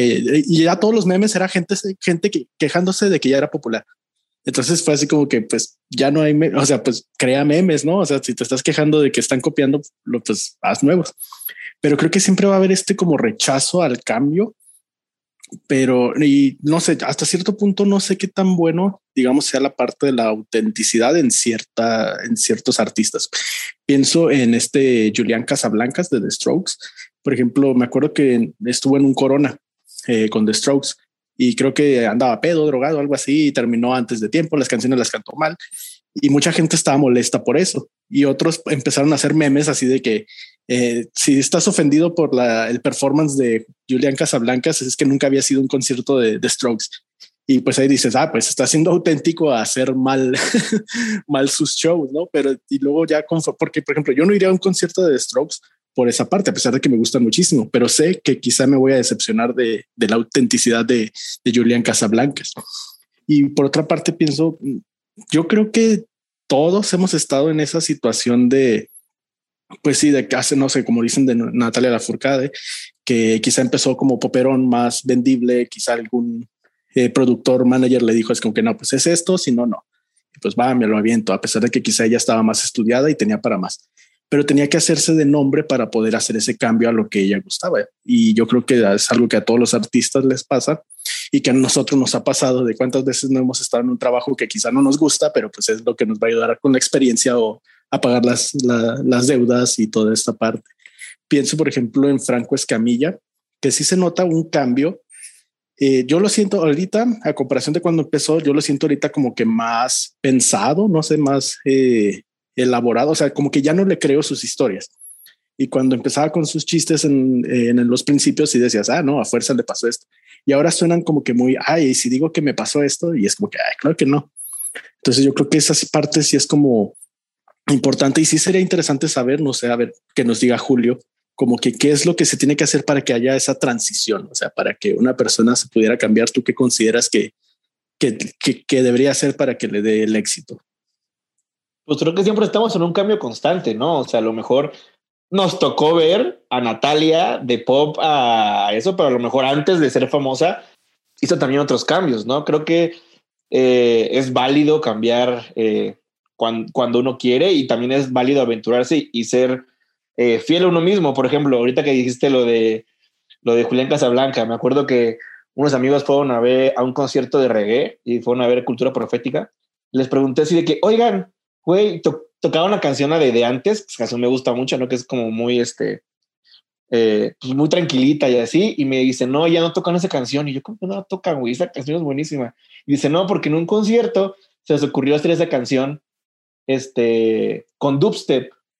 y ya todos los memes era gente quejándose de que ya era popular. Entonces fue así como que pues ya no hay, o sea, pues crea memes, ¿no? O sea, si te estás quejando de que están copiando, pues haz nuevos. Pero creo que siempre va a haber este como rechazo al cambio, pero y no sé, hasta cierto punto no sé qué tan bueno, digamos, sea la parte de la autenticidad en ciertos artistas. Pienso en Julián Casablancas de The Strokes. Por ejemplo, me acuerdo que estuvo en un Corona con The Strokes y creo que andaba pedo, drogado, algo así, y terminó antes de tiempo, las canciones las cantó mal y mucha gente estaba molesta por eso. Y otros empezaron a hacer memes así de que si estás ofendido por el performance de Julián Casablancas, es que nunca había sido un concierto de Strokes. Y pues ahí dices, pues está siendo auténtico a hacer mal, mal sus shows, ¿no? Pero y luego ya, porque por ejemplo, yo no iría a un concierto de The Strokes por esa parte, a pesar de que me gustan muchísimo, pero sé que quizá me voy a decepcionar de la autenticidad de Julián Casablancas. Y por otra parte pienso, yo creo que todos hemos estado en esa situación de, pues sí, de que hace, no sé, como dicen de Natalia Lafourcade, que quizá empezó como poperón más vendible, quizá algún productor, manager le dijo, es como que no, pues es esto, si no, no. Y pues va, me lo aviento, a pesar de que quizá ella estaba más estudiada y tenía para más. Pero tenía que hacerse de nombre para poder hacer ese cambio a lo que ella gustaba. Y yo creo que es algo que a todos los artistas les pasa y que a nosotros nos ha pasado de cuántas veces no hemos estado en un trabajo que quizá no nos gusta, pero pues es lo que nos va a ayudar con la experiencia o a pagar las deudas y toda esta parte. Pienso, por ejemplo, en Franco Escamilla, que sí se nota un cambio. Yo lo siento ahorita, a comparación de cuando empezó, yo lo siento ahorita como que más pensado, no sé, más elaborado, o sea, como que ya no le creo sus historias. Y cuando empezaba con sus chistes en los principios y decías, no, a fuerza le pasó esto. Y ahora suenan como que muy, y si digo que me pasó esto, y es como que, claro que no. Entonces yo creo que esas partes sí es como importante y sí sería interesante saber, no sé, a ver, que nos diga Julio, como que qué es lo que se tiene que hacer para que haya esa transición, o sea, para que una persona se pudiera cambiar. ¿Tú qué consideras que debería hacer para que le dé el éxito? Pues creo que siempre estamos en un cambio constante, ¿no? O sea, a lo mejor nos tocó ver a Natalia de pop a eso, pero a lo mejor antes de ser famosa hizo también otros cambios, ¿no? Creo que es válido cambiar cuando uno quiere y también es válido aventurarse y ser fiel a uno mismo. Por ejemplo, ahorita que dijiste lo de Julián Casablanca, me acuerdo que unos amigos fueron a ver a un concierto de reggae y fueron a ver Cultura Profética. Les pregunté así de que, oigan, güey, tocaba una canción de antes, pues canción me gusta mucho, ¿no? Que es como muy, pues muy tranquilita y así, y me dice, no, ya no tocan esa canción, y yo, ¿cómo que no la tocan, güey? Esa canción es buenísima. Y dice, no, porque en un concierto se les ocurrió hacer esa canción, con dubstep,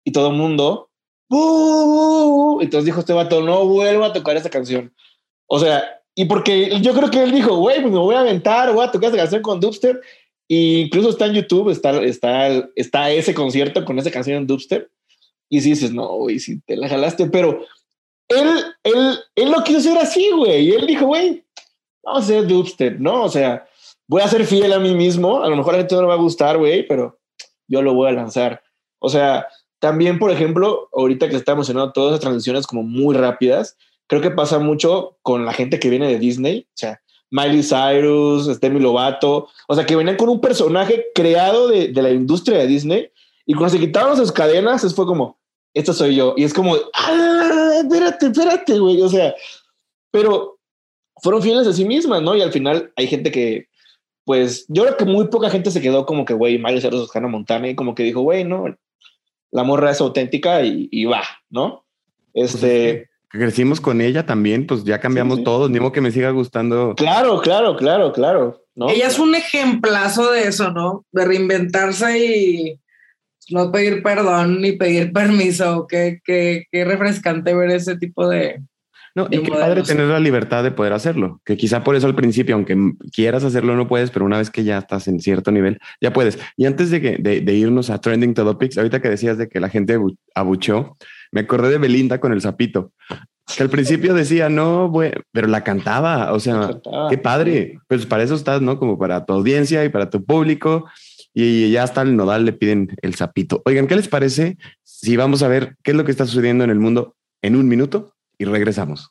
y todo el mundo, ¡uh! Entonces dijo este vato, no vuelvo a tocar esa canción. O sea, y porque yo creo que él dijo, güey, pues me voy a aventar, voy a tocar esa canción con dubstep. Y incluso está en YouTube, está ese concierto con esa canción en dubstep. Y si dices, no, güey, si te la jalaste, pero él lo quiso hacer así, güey. Y él dijo, güey, vamos a hacer dubstep, ¿no? O sea, voy a ser fiel a mí mismo. A lo mejor a la gente no le va a gustar, güey, pero yo lo voy a lanzar. O sea, también, por ejemplo, ahorita que está mencionando todas esas transiciones como muy rápidas, creo que pasa mucho con la gente que viene de Disney. O sea, Miley Cyrus, Demi Lovato, o sea, que venían con un personaje creado de la industria de Disney y cuando se quitaron sus cadenas, fue como, esto soy yo. Y es como, espérate, güey. O sea, pero fueron fieles a sí mismas, ¿no? Y al final hay gente que, pues, yo creo que muy poca gente se quedó como que, güey, Miley Cyrus, Hannah Montana, y como que dijo, güey, no, la morra es auténtica y va, ¿no? Pues que crecimos con ella también, pues ya cambiamos todos, ni modo que me siga gustando. Claro, ¿no? Ella es un ejemplazo de eso, ¿no? De reinventarse y no pedir perdón ni pedir permiso. Qué refrescante ver ese tipo de... No, y qué padre tener la libertad de poder hacerlo, que quizá por eso al principio, aunque quieras hacerlo, no puedes, pero una vez que ya estás en cierto nivel, ya puedes. Y antes de irnos a Trending Topics, ahorita que decías de que la gente abucheó, me acordé de Belinda con el sapito, que al principio decía, no, pero la cantaba, o sea, qué padre. Pues para eso estás, ¿no? Como para tu audiencia y para tu público, y ya hasta el Nodal le piden el sapito. Oigan, ¿qué les parece si vamos a ver qué es lo que está sucediendo en el mundo en un minuto? Y regresamos.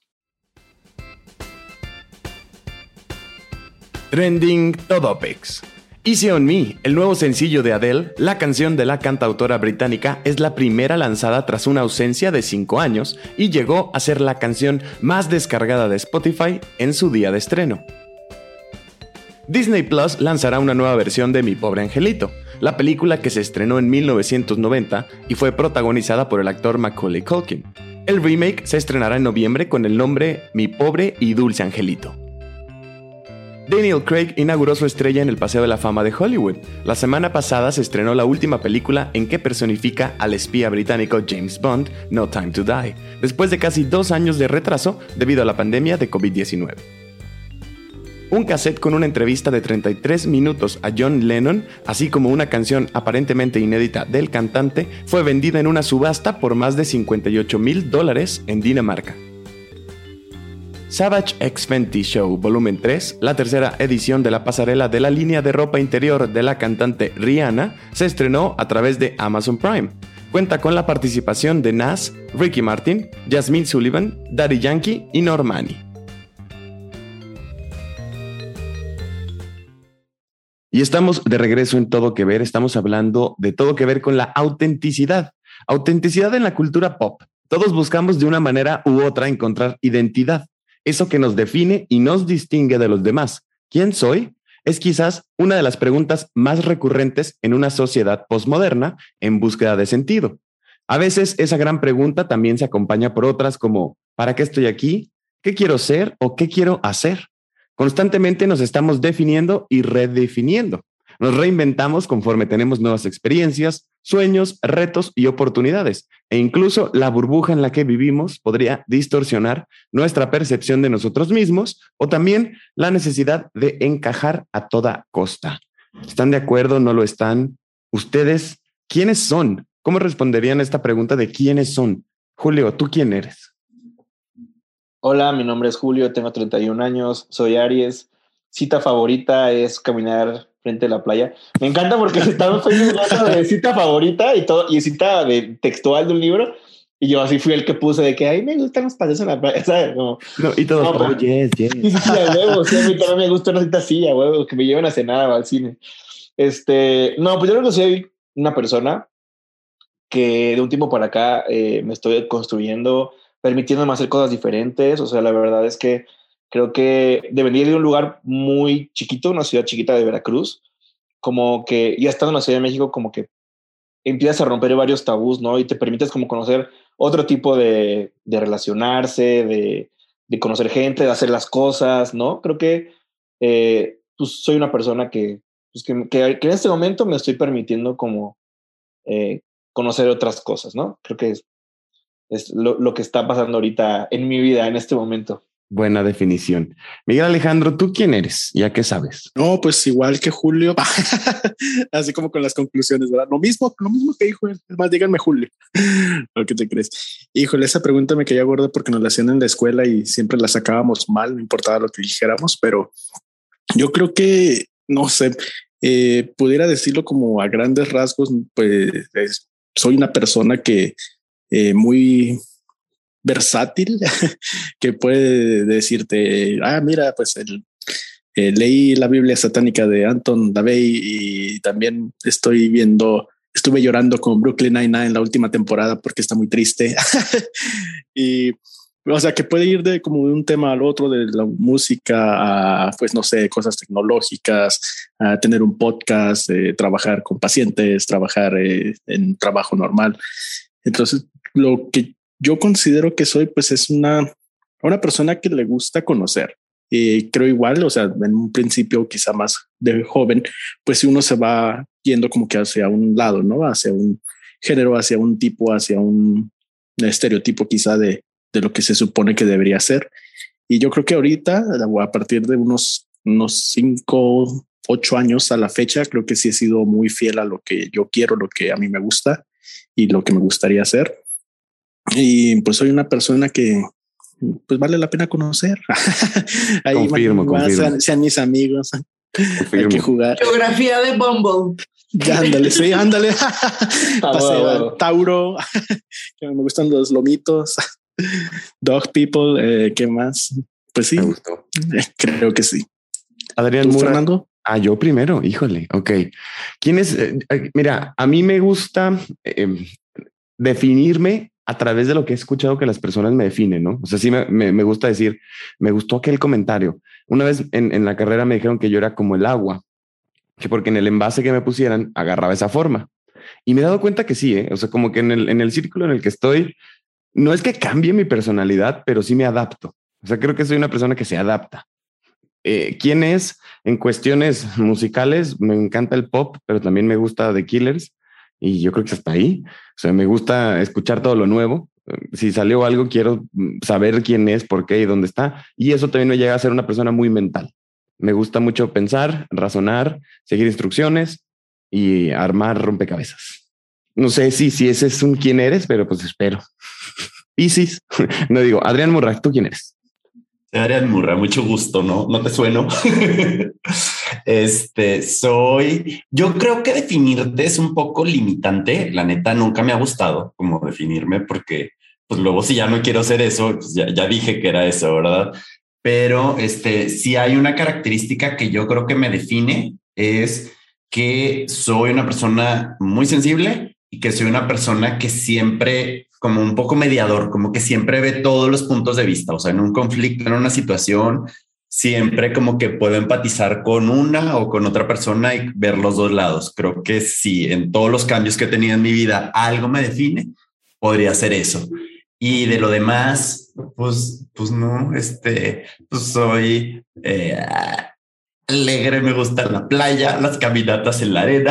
Trending Topics. Easy on Me, el nuevo sencillo de Adele, la canción de la cantautora británica, es la primera lanzada tras una ausencia de 5 años y llegó a ser la canción más descargada de Spotify en su día de estreno. Disney Plus lanzará una nueva versión de Mi Pobre Angelito, la película que se estrenó en 1990 y fue protagonizada por el actor Macaulay Culkin. El remake se estrenará en noviembre con el nombre Mi Pobre y Dulce Angelito. Daniel Craig inauguró su estrella en el Paseo de la Fama de Hollywood. La semana pasada se estrenó la última película en que personifica al espía británico James Bond, No Time to Die, después de casi 2 años de retraso debido a la pandemia de COVID-19. Un cassette con una entrevista de 33 minutos a John Lennon, así como una canción aparentemente inédita del cantante, fue vendida en una subasta por más de $58,000 en Dinamarca. Savage X Fenty Show Volumen 3, la tercera edición de la pasarela de la línea de ropa interior de la cantante Rihanna, se estrenó a través de Amazon Prime. Cuenta con la participación de Nas, Ricky Martin, Jasmine Sullivan, Daddy Yankee y Normani. Y estamos de regreso en Todo Que Ver, estamos hablando de todo que ver con la autenticidad. Autenticidad en la cultura pop. Todos buscamos de una manera u otra encontrar identidad, eso que nos define y nos distingue de los demás. ¿Quién soy? Es quizás una de las preguntas más recurrentes en una sociedad postmoderna en búsqueda de sentido. A veces esa gran pregunta también se acompaña por otras como ¿para qué estoy aquí? ¿Qué quiero ser o qué quiero hacer? Constantemente nos estamos definiendo y redefiniendo. Nos reinventamos conforme tenemos nuevas experiencias, sueños, retos y oportunidades. E incluso la burbuja en la que vivimos podría distorsionar nuestra percepción de nosotros mismos o también la necesidad de encajar a toda costa. ¿Están de acuerdo? ¿No lo están? ¿Ustedes quiénes son? ¿Cómo responderían a esta pregunta de quiénes son? Julio, ¿tú quién eres? Hola, mi nombre es Julio, tengo 31 años, soy Aries. Cita favorita es caminar frente a la playa. Me encanta porque estaba hablando de cita favorita y todo, y cita de textual de un libro. Y yo así fui el que puse de que ay, me gustan los paseos en la playa, ¿sabes? Como, no, y todos, no, yes. Sí, a huevo, sí, a mí también me gusta una cita así, a huevo, que me lleven a cenar o al cine. No, pues yo creo que soy una persona que de un tiempo para acá me estoy construyendo, permitiéndome hacer cosas diferentes. O sea, la verdad es que creo que de venir de un lugar muy chiquito, una ciudad chiquita de Veracruz, como que ya estando en la Ciudad de México, como que empiezas a romper varios tabús, ¿no? Y te permites como conocer otro tipo de relacionarse, de conocer gente, de hacer las cosas, ¿no? Creo que pues soy una persona que en este momento me estoy permitiendo como conocer otras cosas, ¿no? Creo que es lo que está pasando ahorita en mi vida en este momento. Buena definición. Miguel Alejandro, ¿tú quién eres? ¿Ya qué sabes? No, pues igual que Julio, así como con las conclusiones, ¿verdad? Lo mismo que dijo él. Es más, díganme Julio. ¿O qué te crees? Híjole, esa pregunta me caía gorda porque nos la hacían en la escuela y siempre la sacábamos mal, no importaba lo que dijéramos, pero yo creo que, no sé, pudiera decirlo como a grandes rasgos, pues soy una persona que muy versátil, que puede decirte, mira, pues leí la Biblia satánica de Anton LaVey y también estuve llorando con Brooklyn Nine-Nine en la última temporada porque está muy triste. Y o sea, que puede ir de como de un tema al otro, de la música a, pues no sé, cosas tecnológicas, a tener un podcast, trabajar con pacientes, trabajar en trabajo normal. Entonces, lo que yo considero que soy, pues es una persona que le gusta conocer. Creo igual, o sea, en un principio quizá más de joven, pues si uno se va yendo como que hacia un lado, ¿no? Hacia un género, hacia un tipo, hacia un estereotipo quizá de lo que se supone que debería ser. Y yo creo que ahorita, a partir de unos 5, 8 años a la fecha, creo que sí he sido muy fiel a lo que yo quiero, lo que a mí me gusta y lo que me gustaría hacer. Y pues soy una persona que pues vale la pena conocer. Ahí confirmo. Sean mis amigos. Hay que jugar. Geografía de Bumble. Ándale, sí, ándale. Paseo Tauro. Que me gustan los lomitos. Dog people. ¿Qué más? Pues sí, Me gustó. Creo que sí. Adrián ¿Tú, Mura. Fernando? Yo primero, híjole. Ok. ¿Quién es? Mira, a mí me gusta definirme a través de lo que he escuchado que las personas me definen, ¿no? O sea, sí me gusta decir, me gustó aquel comentario. Una vez en la carrera me dijeron que yo era como el agua, que porque en el envase que me pusieran agarraba esa forma. Y me he dado cuenta que sí, o sea, como que en el círculo en el que estoy, no es que cambie mi personalidad, pero sí me adapto. O sea, creo que soy una persona que se adapta. ¿Quién es? En cuestiones musicales, me encanta el pop, pero también me gusta The Killers. Y yo creo que hasta ahí. O sea, me gusta escuchar todo lo nuevo. Si salió algo, quiero saber quién es, por qué y dónde está. Y eso también me llega a ser una persona muy mental. Me gusta mucho pensar, razonar, seguir instrucciones y armar rompecabezas. No sé si ese es un quién eres, pero pues espero. Piscis. No digo, Adrián Murray, ¿tú quién eres? Adrián Murra, mucho gusto, ¿no? ¿No te sueno? Yo creo que definirte es un poco limitante. La neta, nunca me ha gustado como definirme porque pues luego si ya no quiero hacer eso, pues ya dije que era eso, ¿verdad? Pero si hay una característica que yo creo que me define es que soy una persona muy sensible y que soy una persona que siempre como un poco mediador, como que siempre ve todos los puntos de vista, o sea, en un conflicto, en una situación, siempre como que puedo empatizar con una o con otra persona y ver los dos lados. Creo que si en todos los cambios que he tenido en mi vida algo me define, podría ser eso. Y de lo demás, pues no, pues soy alegre, me gusta la playa, las caminatas en la arena,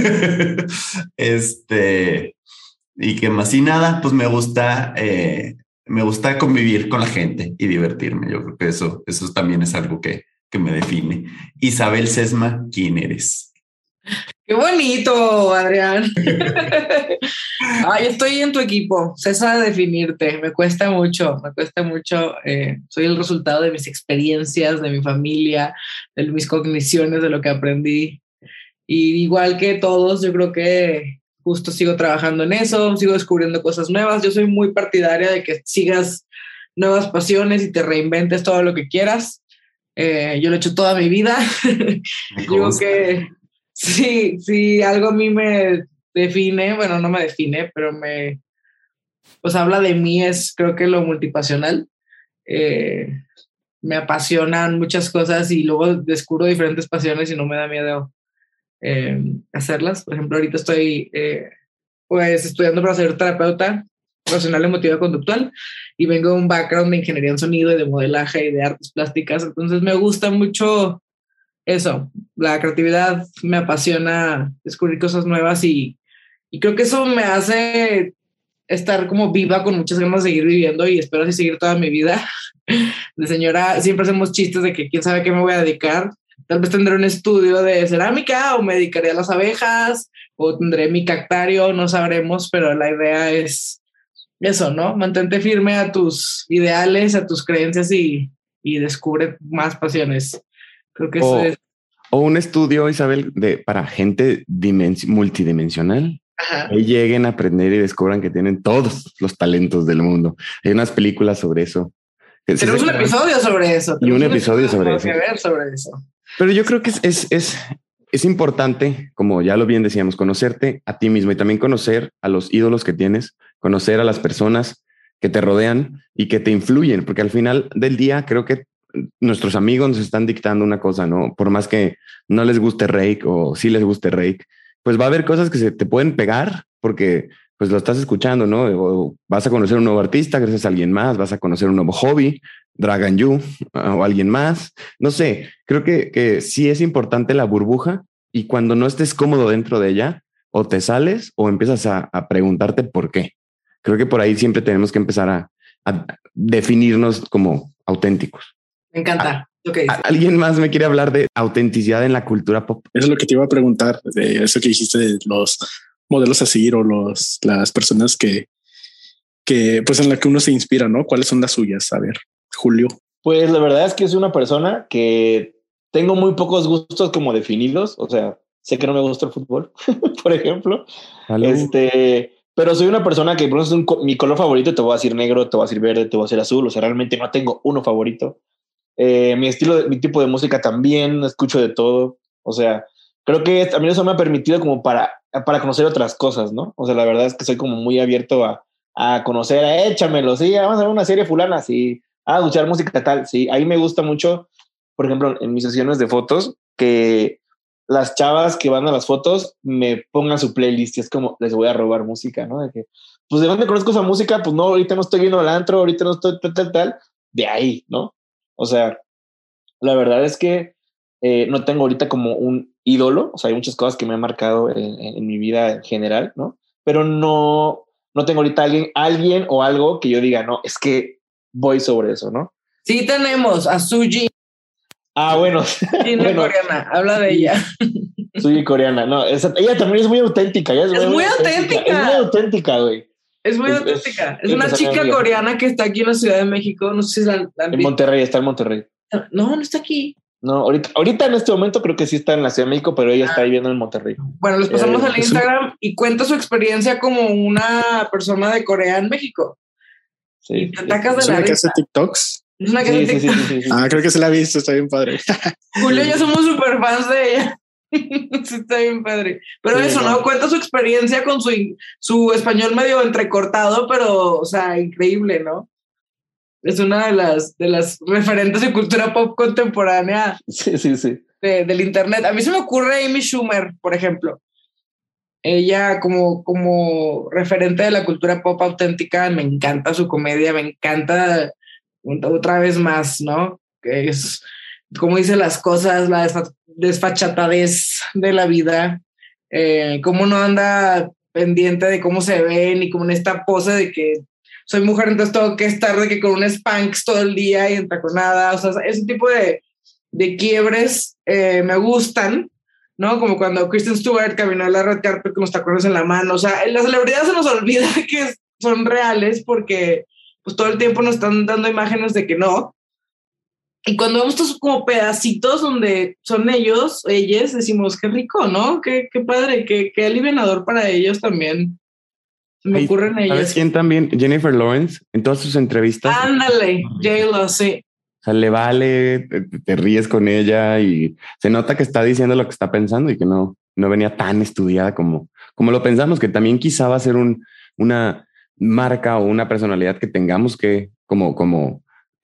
y que más y nada, pues me gusta convivir con la gente y divertirme. Yo creo que eso también es algo que me define. Isabel Sesma, ¿quién eres? Qué bonito, Adrián. Yo estoy en tu equipo. César, definirte. Me cuesta mucho. Soy el resultado de mis experiencias, de mi familia, de mis cogniciones, de lo que aprendí. Y igual que todos, yo creo que justo sigo trabajando en eso, sigo descubriendo cosas nuevas. Yo soy muy partidaria de que sigas nuevas pasiones y te reinventes todo lo que quieras. Yo lo he hecho toda mi vida. Digo que sí, algo a mí me define, bueno, no me define, pero pues habla de mí, es creo que lo multipasional. Me apasionan muchas cosas y luego descubro diferentes pasiones y no me da miedo hacerlas. Por ejemplo, ahorita estoy pues estudiando para ser terapeuta profesional emotiva conductual y vengo de un background de ingeniería en sonido y de modelaje y de artes plásticas, entonces me gusta mucho eso, la creatividad, me apasiona descubrir cosas nuevas y Y creo que eso me hace estar como viva con muchas ganas de seguir viviendo y espero así seguir toda mi vida. De señora, siempre hacemos chistes de que quién sabe a qué me voy a dedicar. Tal vez tendré un estudio de cerámica o me dedicaré a las abejas o tendré mi cactario, no sabremos, pero la idea es eso, ¿no? Mantente firme a tus ideales, a tus creencias y descubre más pasiones. Creo que eso es. O un estudio, Isabel, para gente multidimensional. Ajá. Que lleguen a aprender y descubran que tienen todos los talentos del mundo. Hay unas películas sobre eso. Tenemos un episodio sobre eso. Y un episodio sobre eso. Que ver sobre eso. Pero yo creo que es importante, como ya lo bien decíamos, conocerte a ti mismo y también conocer a los ídolos que tienes, conocer a las personas que te rodean y que te influyen, porque al final del día creo que nuestros amigos nos están dictando una cosa, ¿no? Por más que no les guste Reik o sí les guste Reik, pues va a haber cosas que se te pueden pegar porque pues lo estás escuchando, ¿no? O vas a conocer un nuevo artista gracias a alguien más, vas a conocer un nuevo hobby, Dragon You o alguien más. No sé, creo que sí es importante la burbuja y cuando no estés cómodo dentro de ella, o te sales o empiezas a preguntarte por qué. Creo que por ahí siempre tenemos que empezar a definirnos como auténticos. Me encanta. ¿Alguien más me quiere hablar de autenticidad en la cultura pop? Eso es lo que te iba a preguntar, de eso que dijiste de los modelos a seguir o las personas que pues en la que uno se inspira, ¿no? ¿Cuáles son las suyas? A ver, Julio. Pues la verdad es que soy una persona que tengo muy pocos gustos como definidos. O sea, sé que no me gusta el fútbol, por ejemplo. Pero soy una persona que, por ejemplo, mi color favorito, te voy a decir negro, te voy a decir verde, te voy a decir azul. O sea, realmente no tengo uno favorito. Mi tipo de música también, escucho de todo. O sea, creo que también eso me ha permitido como para conocer otras cosas, ¿no? O sea, la verdad es que soy como muy abierto a conocer, échamelo, sí, vamos a ver una serie fulana, sí, escuchar música tal, sí. Ahí me gusta mucho, por ejemplo, en mis sesiones de fotos, que las chavas que van a las fotos me pongan su playlist y es como, les voy a robar música, ¿no? De que, pues, ¿de dónde conozco esa música? Pues no, ahorita no estoy viendo el antro, ahorita no estoy tal, de ahí, ¿no? O sea, la verdad es que no tengo ahorita como un ídolo. O sea, hay muchas cosas que me han marcado en mi vida en general, ¿no? Pero no tengo ahorita alguien o algo que yo diga, no, es que voy sobre eso, ¿no? Sí tenemos a Suji. Bueno. Bueno, coreana, habla de ella. Suji coreana, no, ella también es muy auténtica. Es muy auténtica. Es muy auténtica, güey. Es muy auténtica. Es una chica coreana que está aquí en la Ciudad de México. No sé si la en Monterrey, está en Monterrey. No está aquí. No, ahorita en este momento creo que sí está en la Ciudad de México, pero ella está viviendo en Monterrey. Bueno, les pasamos al Instagram y cuenta su experiencia como una persona de Corea en México. Sí. Y te atacas de ¿Es una que hace TikToks? Es una que hace TikToks. Sí. Creo que se la ha visto, está bien padre. Julio y yo somos súper fans de ella. Sí, está bien padre. Pero eso, ¿no? Cuenta su experiencia con su español medio entrecortado, pero, o sea, increíble, ¿no? Es una de las referentes de cultura pop contemporánea. Sí. Del internet. A mí se me ocurre Amy Schumer, por ejemplo. Ella como referente de la cultura pop auténtica, me encanta su comedia, me encanta otra vez más, ¿no? Que es como dice las cosas, la desfachatadez de la vida, cómo no anda pendiente de cómo se ven y como en esta pose de que soy mujer, entonces tengo que estar de que con un Spanx todo el día y entaconada. O sea, ese tipo de quiebres me gustan, ¿no? Como cuando Kristen Stewart caminó en la red carpet con los tacones en la mano. O sea, en las celebridades se nos olvida que son reales porque pues todo el tiempo nos están dando imágenes de que no. Y cuando vemos estos como pedacitos donde son ellas, decimos, qué rico, ¿no? Qué padre, qué alivianador para ellos también. Se me ocurren ellas. ¿Sabes quién también? Jennifer Lawrence, en todas sus entrevistas. Ándale, J-Lo, sí. O sea, le vale, te ríes con ella y se nota que está diciendo lo que está pensando y que no venía tan estudiada como lo pensamos, que también quizá va a ser una marca o una personalidad que tengamos que como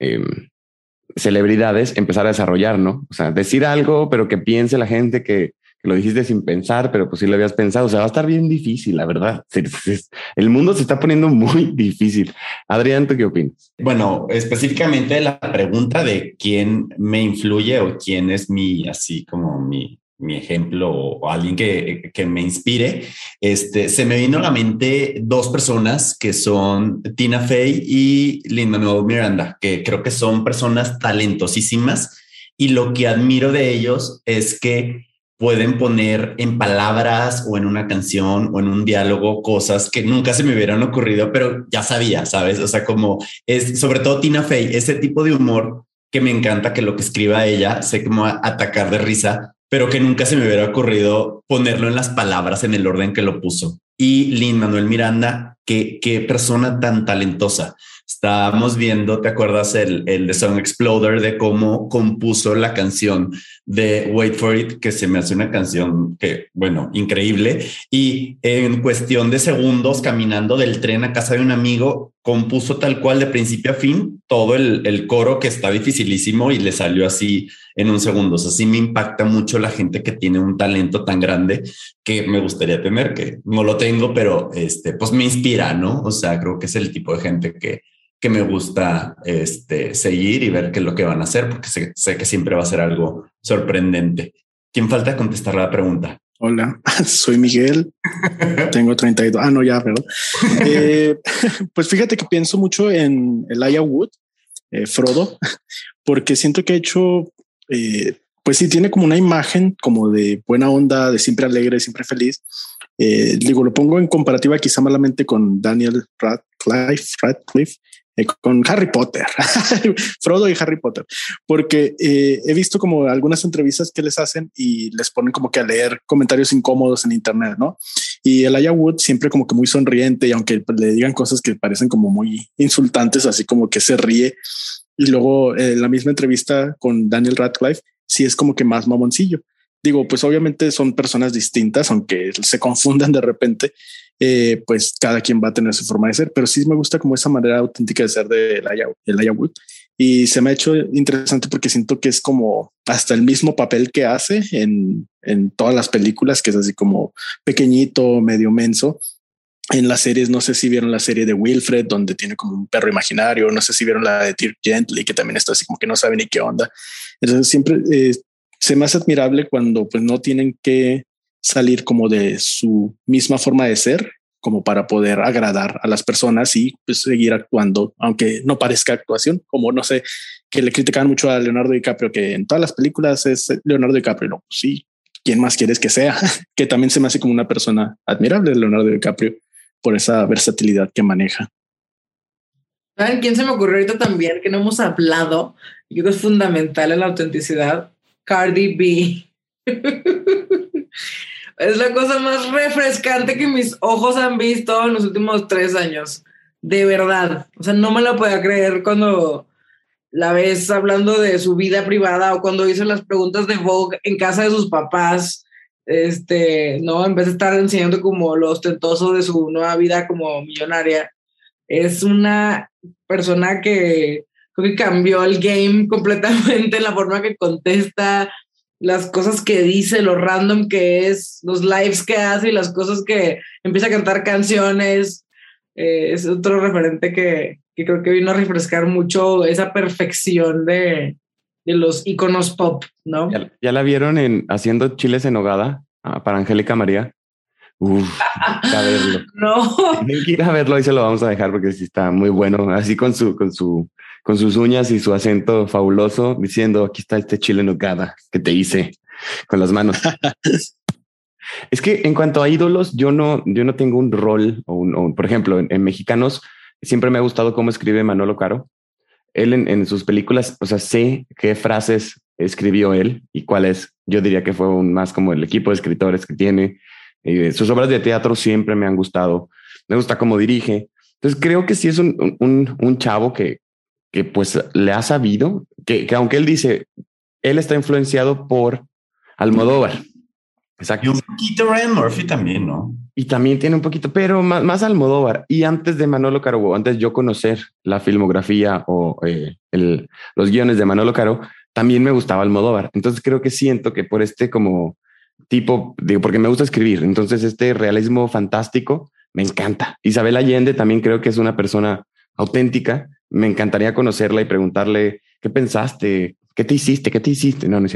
celebridades empezar a desarrollar, ¿no? O sea, decir algo, pero que piense la gente que lo dijiste sin pensar, pero pues sí lo habías pensado. O sea, va a estar bien difícil, la verdad. El mundo se está poniendo muy difícil. Adrián, ¿tú qué opinas? Bueno, específicamente la pregunta de quién me influye o quién es mi mi ejemplo o alguien que me inspire, se me vino a la mente dos personas que son Tina Fey y Lin-Manuel Miranda, que creo que son personas talentosísimas, y lo que admiro de ellos es que pueden poner en palabras o en una canción o en un diálogo cosas que nunca se me hubieran ocurrido, pero ya sabía, ¿sabes? O sea, como es sobre todo Tina Fey, ese tipo de humor que me encanta, que lo que escriba ella sé cómo atacar de risa, pero que nunca se me hubiera ocurrido ponerlo en las palabras en el orden que lo puso. Y Lin-Manuel Miranda, qué persona tan talentosa. Estábamos viendo, ¿te acuerdas el The Song Exploder, de cómo compuso la canción de Wait for It, que se me hace una canción que, bueno, increíble? Y en cuestión de segundos, caminando del tren a casa de un amigo, compuso tal cual de principio a fin todo el coro, que está dificilísimo, y le salió así en un segundo. O sea, sí me impacta mucho la gente que tiene un talento tan grande que me gustaría tener, que no lo tengo, pero pues me inspira, ¿no? O sea, creo que es el tipo de gente que me gusta seguir y ver qué es lo que van a hacer, porque sé que siempre va a ser algo sorprendente. ¿Quién falta contestar la pregunta? Hola, soy Miguel, tengo 32. No, ya, perdón. Pues fíjate que pienso mucho en Elijah Wood, Frodo, porque siento que ha hecho, pues sí, tiene como una imagen como de buena onda, de siempre alegre, siempre feliz. Lo pongo en comparativa quizá malamente con Daniel Radcliffe, con Harry Potter, Frodo y Harry Potter, porque he visto como algunas entrevistas que les hacen y les ponen como que a leer comentarios incómodos en internet, ¿no? Y Elijah Wood siempre como que muy sonriente, y aunque le digan cosas que parecen como muy insultantes, así como que se ríe. Y luego la misma entrevista con Daniel Radcliffe, sí es como que más mamoncillo. Digo, pues obviamente son personas distintas, aunque se confundan de repente, pues cada quien va a tener su forma de ser, pero sí me gusta como esa manera auténtica de ser de Elijah Wood. Y se me ha hecho interesante porque siento que es como hasta el mismo papel que hace en todas las películas, que es así como pequeñito, medio menso. En las series, no sé si vieron la serie de Wilfred, donde tiene como un perro imaginario, no sé si vieron la de Dirk Gently, que también está así como que no sabe ni qué onda. Entonces siempre se me hace admirable cuando pues no tienen que salir como de su misma forma de ser, como para poder agradar a las personas y pues seguir actuando, aunque no parezca actuación, como no sé, que le criticaban mucho a Leonardo DiCaprio, que en todas las películas es Leonardo DiCaprio. No, pues sí, ¿quién más quieres que sea? Que también se me hace como una persona admirable, Leonardo DiCaprio, por esa versatilidad que maneja. ¿Saben quién se me ocurrió ahorita también, que no hemos hablado? Yo creo que es fundamental en la autenticidad. Cardi B. Es la cosa más refrescante que mis ojos han visto en los últimos 3 años. De verdad. O sea, no me la podía creer cuando la ves hablando de su vida privada, o cuando hizo las preguntas de Vogue en casa de sus papás. No, en vez de estar enseñando como lo ostentoso de su nueva vida como millonaria. Es una persona que creo que cambió el game completamente, la forma que contesta, las cosas que dice, lo random que es, los lives que hace y las cosas que empieza a cantar canciones. Es otro referente que creo que vino a refrescar mucho esa perfección de los íconos pop, ¿no? ¿Ya la vieron haciendo chiles en nogada para Angélica María? Uf, a verlo. No. Tienen que ir a verlo, ahí se lo vamos a dejar porque sí está muy bueno, así con sus uñas y su acento fabuloso, diciendo: aquí está este chile en nogada que te hice con las manos. Es que en cuanto a ídolos, yo no tengo un rol o por ejemplo, en mexicanos siempre me ha gustado cómo escribe Manolo Caro. Él en sus películas, o sea, sé qué frases escribió él y cuáles. Yo diría que fue más como el equipo de escritores que tiene. Sus obras de teatro siempre me han gustado. Me gusta cómo dirige. Entonces creo que sí es un chavo que pues le ha sabido, que aunque él dice, él está influenciado por Almodóvar. Exacto. Y un poquito Ryan Murphy también, ¿no? Y también tiene un poquito, pero más Almodóvar. Y antes de Manolo Caro, antes de yo conocer la filmografía o los guiones de Manolo Caro, también me gustaba Almodóvar. Entonces creo que siento que por como tipo, digo, porque me gusta escribir, entonces este realismo fantástico me encanta. Isabel Allende también creo que es una persona auténtica. Me encantaría conocerla y preguntarle: ¿qué pensaste? ¿Qué te hiciste? No es cierto.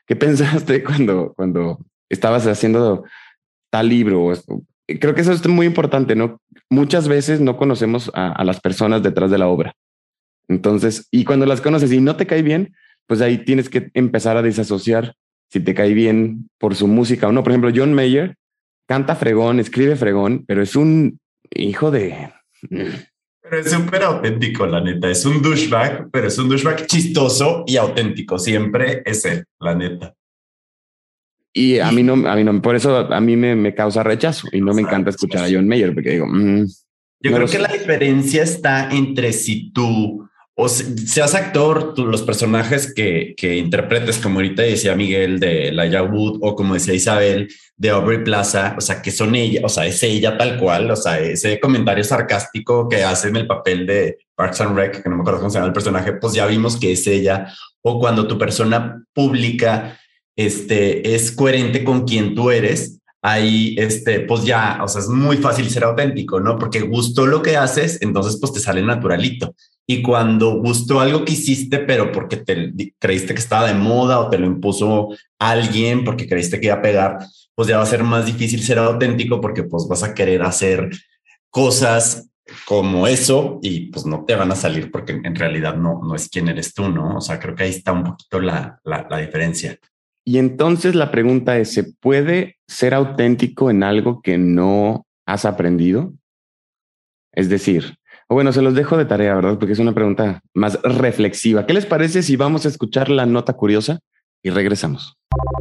¿Qué pensaste cuando estabas haciendo tal libro? Creo que eso es muy importante, ¿no? Muchas veces no conocemos a las personas detrás de la obra. Entonces, y cuando las conoces y no te cae bien, pues ahí tienes que empezar a desasociar si te cae bien por su música o no. Por ejemplo, John Mayer canta fregón, escribe fregón, pero es un hijo de... Pero es súper auténtico, la neta. Es un douchebag, pero es un douchebag chistoso y auténtico. Siempre es él, la neta. Y a mí no, por eso a mí me causa rechazo y no me encanta escuchar a John Mayer porque digo, yo creo que la diferencia está entre si tú o seas actor, tú, los personajes que interpretes, como ahorita decía Miguel de Elijah Wood o como decía Isabel de Aubrey Plaza, o sea, que son ella, o sea, es ella tal cual, o sea, ese comentario sarcástico que hace en el papel de Parks and Rec, que no me acuerdo cómo se llama el personaje, pues ya vimos que es ella. O cuando tu persona pública es coherente con quien tú eres, ahí, pues ya, o sea, es muy fácil ser auténtico, ¿no? Porque gustó lo que haces, entonces pues te sale naturalito. Y cuando gustó algo que hiciste, pero porque te creíste que estaba de moda o te lo impuso alguien porque creíste que iba a pegar, pues ya va a ser más difícil ser auténtico porque pues vas a querer hacer cosas como eso y pues no te van a salir porque en realidad no es quién eres tú, ¿no? O sea, creo que ahí está un poquito la diferencia. Y entonces la pregunta es, ¿se puede ser auténtico en algo que no has aprendido? Es decir, bueno, se los dejo de tarea, ¿verdad? Porque es una pregunta más reflexiva. ¿Qué les parece si vamos a escuchar la nota curiosa y regresamos?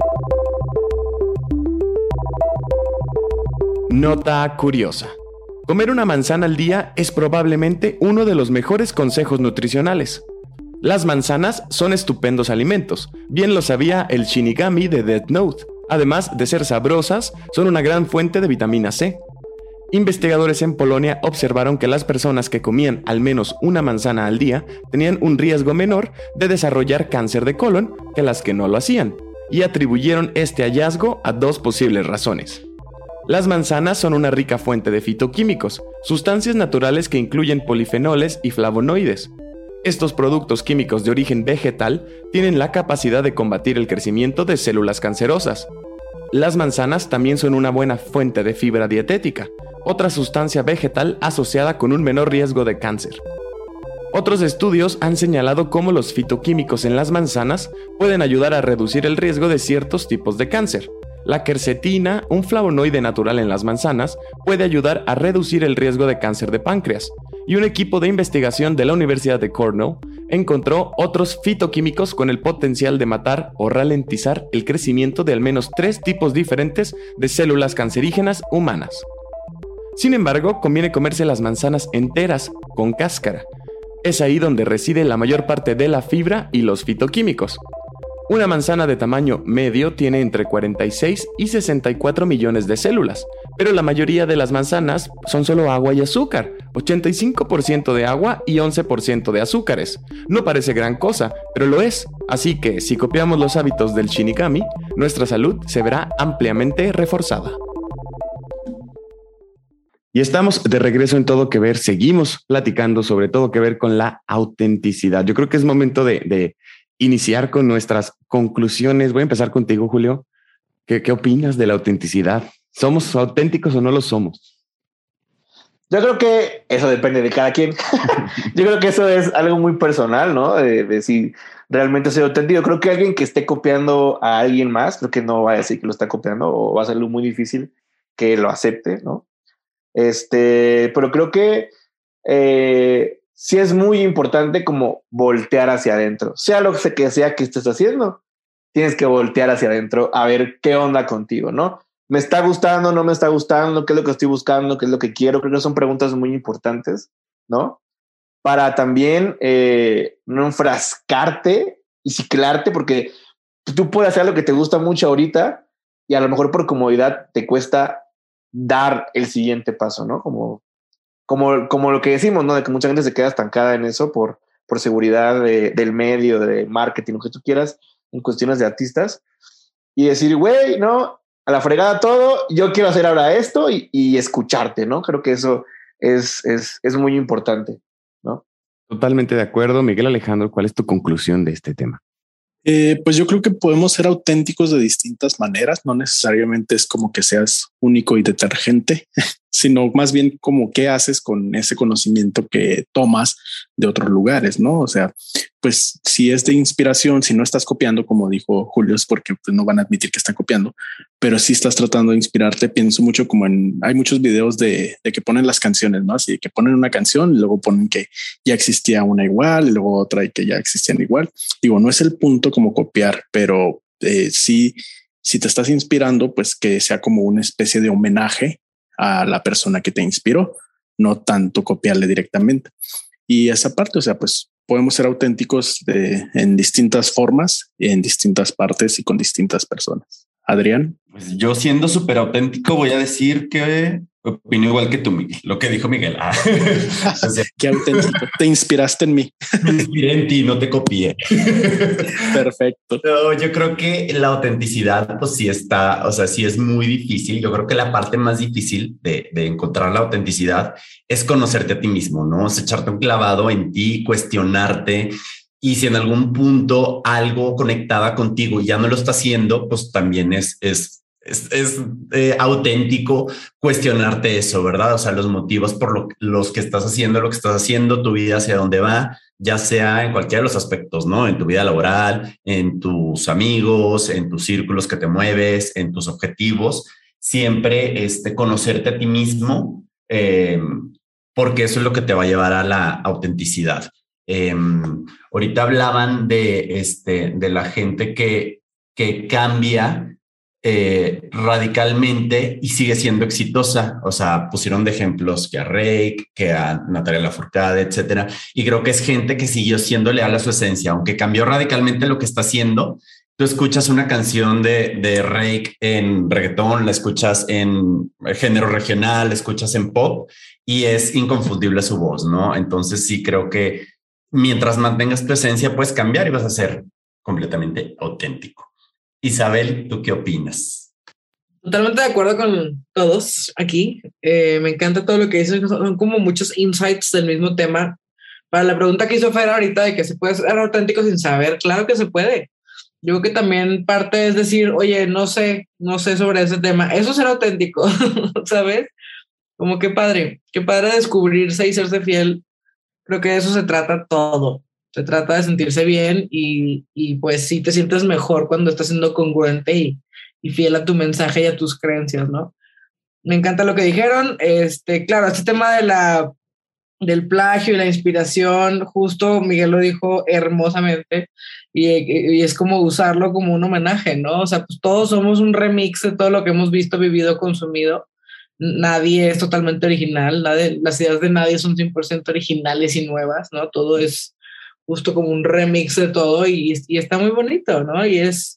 Nota curiosa. Comer una manzana al día es probablemente uno de los mejores consejos nutricionales. Las manzanas son estupendos alimentos, bien lo sabía el Shinigami de Death Note. Además de ser sabrosas, son una gran fuente de vitamina C. Investigadores en Polonia observaron que las personas que comían al menos una manzana al día tenían un riesgo menor de desarrollar cáncer de colon que las que no lo hacían, y atribuyeron este hallazgo a dos posibles razones. Las manzanas son una rica fuente de fitoquímicos, sustancias naturales que incluyen polifenoles y flavonoides. Estos productos químicos de origen vegetal tienen la capacidad de combatir el crecimiento de células cancerosas. Las manzanas también son una buena fuente de fibra dietética, otra sustancia vegetal asociada con un menor riesgo de cáncer. Otros estudios han señalado cómo los fitoquímicos en las manzanas pueden ayudar a reducir el riesgo de ciertos tipos de cáncer. La quercetina, un flavonoide natural en las manzanas, puede ayudar a reducir el riesgo de cáncer de páncreas. Y un equipo de investigación de la Universidad de Cornell encontró otros fitoquímicos con el potencial de matar o ralentizar el crecimiento de al menos 3 tipos diferentes de células cancerígenas humanas. Sin embargo, conviene comerse las manzanas enteras, con cáscara. Es ahí donde reside la mayor parte de la fibra y los fitoquímicos. Una manzana de tamaño medio tiene entre 46 y 64 millones de células, pero la mayoría de las manzanas son solo agua y azúcar, 85% de agua y 11% de azúcares. No parece gran cosa, pero lo es, así que si copiamos los hábitos del Shinigami, nuestra salud se verá ampliamente reforzada. Y estamos de regreso en Todo que Ver, seguimos platicando sobre Todo que Ver con la autenticidad. Yo creo que es momento de iniciar con nuestras conclusiones. Voy a empezar contigo, Julio. ¿Qué opinas de la autenticidad? ¿Somos auténticos o no lo somos? Yo creo que eso depende de cada quien. Yo creo que eso es algo muy personal, ¿no? De si realmente soy auténtico. Creo que alguien que esté copiando a alguien más, creo que no va a decir que lo está copiando o va a ser muy difícil que lo acepte, ¿no? Pero creo que sí es muy importante como voltear hacia adentro, sea lo que sea que estés haciendo, tienes que voltear hacia adentro a ver qué onda contigo, ¿no? ¿Me está gustando? ¿No me está gustando? ¿Qué es lo que estoy buscando? ¿Qué es lo que quiero? Creo que son preguntas muy importantes, ¿no? Para también no enfrascarte y ciclarte, porque tú puedes hacer lo que te gusta mucho ahorita y a lo mejor por comodidad te cuesta dar el siguiente paso, ¿no? Como lo que decimos, ¿no? De que mucha gente se queda estancada en eso por seguridad del medio, de marketing, lo que tú quieras, en cuestiones de artistas. Y decir, güey, no, a la fregada todo, yo quiero hacer ahora esto y escucharte, ¿no? Creo que eso es muy importante, ¿no? Totalmente de acuerdo. Miguel Alejandro, ¿cuál es tu conclusión de este tema? Pues yo creo que podemos ser auténticos de distintas maneras. No necesariamente es como que seas único y detergente, sino más bien como qué haces con ese conocimiento que tomas de otros lugares, ¿no? O sea, pues si es de inspiración, si no estás copiando, como dijo Julio, es porque pues, no van a admitir que están copiando, pero si estás tratando de inspirarte. Pienso mucho como hay muchos videos de que ponen las canciones, ¿no? Así que ponen una canción y luego ponen que ya existía una igual y luego otra y que ya existían igual. Digo, no es el punto como copiar, pero sí, si te estás inspirando, pues que sea como una especie de homenaje a la persona que te inspiró, no tanto copiarle directamente. Y esa parte, o sea, pues podemos ser auténticos en distintas formas, en distintas partes y con distintas personas. Adrián. Pues yo siendo súper auténtico voy a decir que opino igual que tú, Miguel, lo que dijo Miguel. O sea, qué auténtico. Te inspiraste en mí. Me inspiré en ti, no te copié. Perfecto. No, yo creo que la autenticidad, pues sí está, o sea, sí es muy difícil. Yo creo que la parte más difícil de encontrar la autenticidad es conocerte a ti mismo, ¿no? Es echarte un clavado en ti, cuestionarte. Y si en algún punto algo conectaba contigo y ya no lo está haciendo, pues también es auténtico cuestionarte eso, ¿verdad? O sea, los motivos por los que estás haciendo lo que estás haciendo, tu vida hacia dónde va, ya sea en cualquiera de los aspectos, ¿no? En tu vida laboral, en tus amigos, en tus círculos que te mueves, en tus objetivos, siempre conocerte a ti mismo, porque eso es lo que te va a llevar a la autenticidad. Ahorita hablaban de la gente que cambia radicalmente y sigue siendo exitosa. O sea, pusieron de ejemplos que a Reik, que a Natalia Lafourcade, etcétera. Y creo que es gente que siguió siendo leal a su esencia, aunque cambió radicalmente lo que está haciendo. Tú escuchas una canción de Reik en reggaetón, la escuchas en género regional, la escuchas en pop y es inconfundible su voz, ¿no? Entonces sí creo que mientras mantengas tu esencia, puedes cambiar y vas a ser completamente auténtico. Isabel, ¿tú qué opinas? Totalmente de acuerdo con todos aquí. Me encanta todo lo que dicen. Son como muchos insights del mismo tema. Para la pregunta que hizo Fer ahorita de que se puede ser auténtico sin saber, claro que se puede. Yo creo que también parte es decir, oye, no sé sobre ese tema. Eso es ser auténtico, ¿sabes? Como qué padre descubrirse y serse fiel. Creo que de eso se trata todo. Se trata de sentirse bien y pues sí te sientes mejor cuando estás siendo congruente y fiel a tu mensaje y a tus creencias, ¿no? Me encanta lo que dijeron. Claro, este tema del plagio y la inspiración, justo Miguel lo dijo hermosamente y es como usarlo como un homenaje, ¿no? O sea, pues todos somos un remix de todo lo que hemos visto, vivido, consumido. Nadie es totalmente original, las ideas de nadie son 100% originales y nuevas, ¿no? Todo es justo como un remix de todo y está muy bonito, ¿no? Y es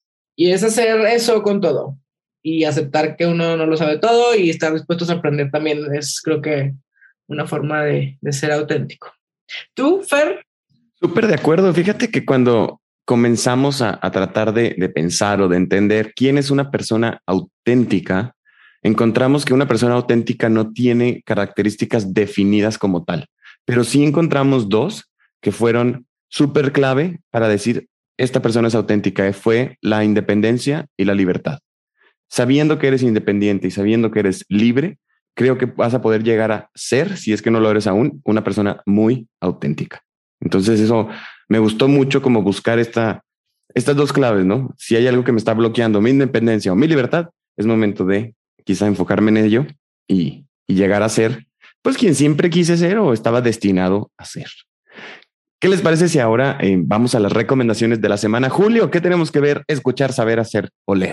hacer eso con todo y aceptar que uno no lo sabe todo y estar dispuestos a aprender también es, creo que, una forma de ser auténtico. ¿Tú, Fer? Súper de acuerdo. Fíjate que cuando comenzamos a tratar de pensar o de entender quién es una persona auténtica, encontramos que una persona auténtica no tiene características definidas como tal, pero sí encontramos dos que fueron súper clave para decir esta persona es auténtica. Fue la independencia y la libertad. Sabiendo que eres independiente y sabiendo que eres libre, creo que vas a poder llegar a ser, si es que no lo eres aún, una persona muy auténtica. Entonces eso me gustó mucho, como buscar estas dos claves, ¿no? Si hay algo que me está bloqueando, mi independencia o mi libertad, es momento de quizá enfocarme en ello y llegar a ser pues quien siempre quise ser o estaba destinado a ser. ¿Qué les parece si ahora vamos a las recomendaciones de la semana? Julio, ¿qué tenemos que ver, escuchar, saber, hacer o leer?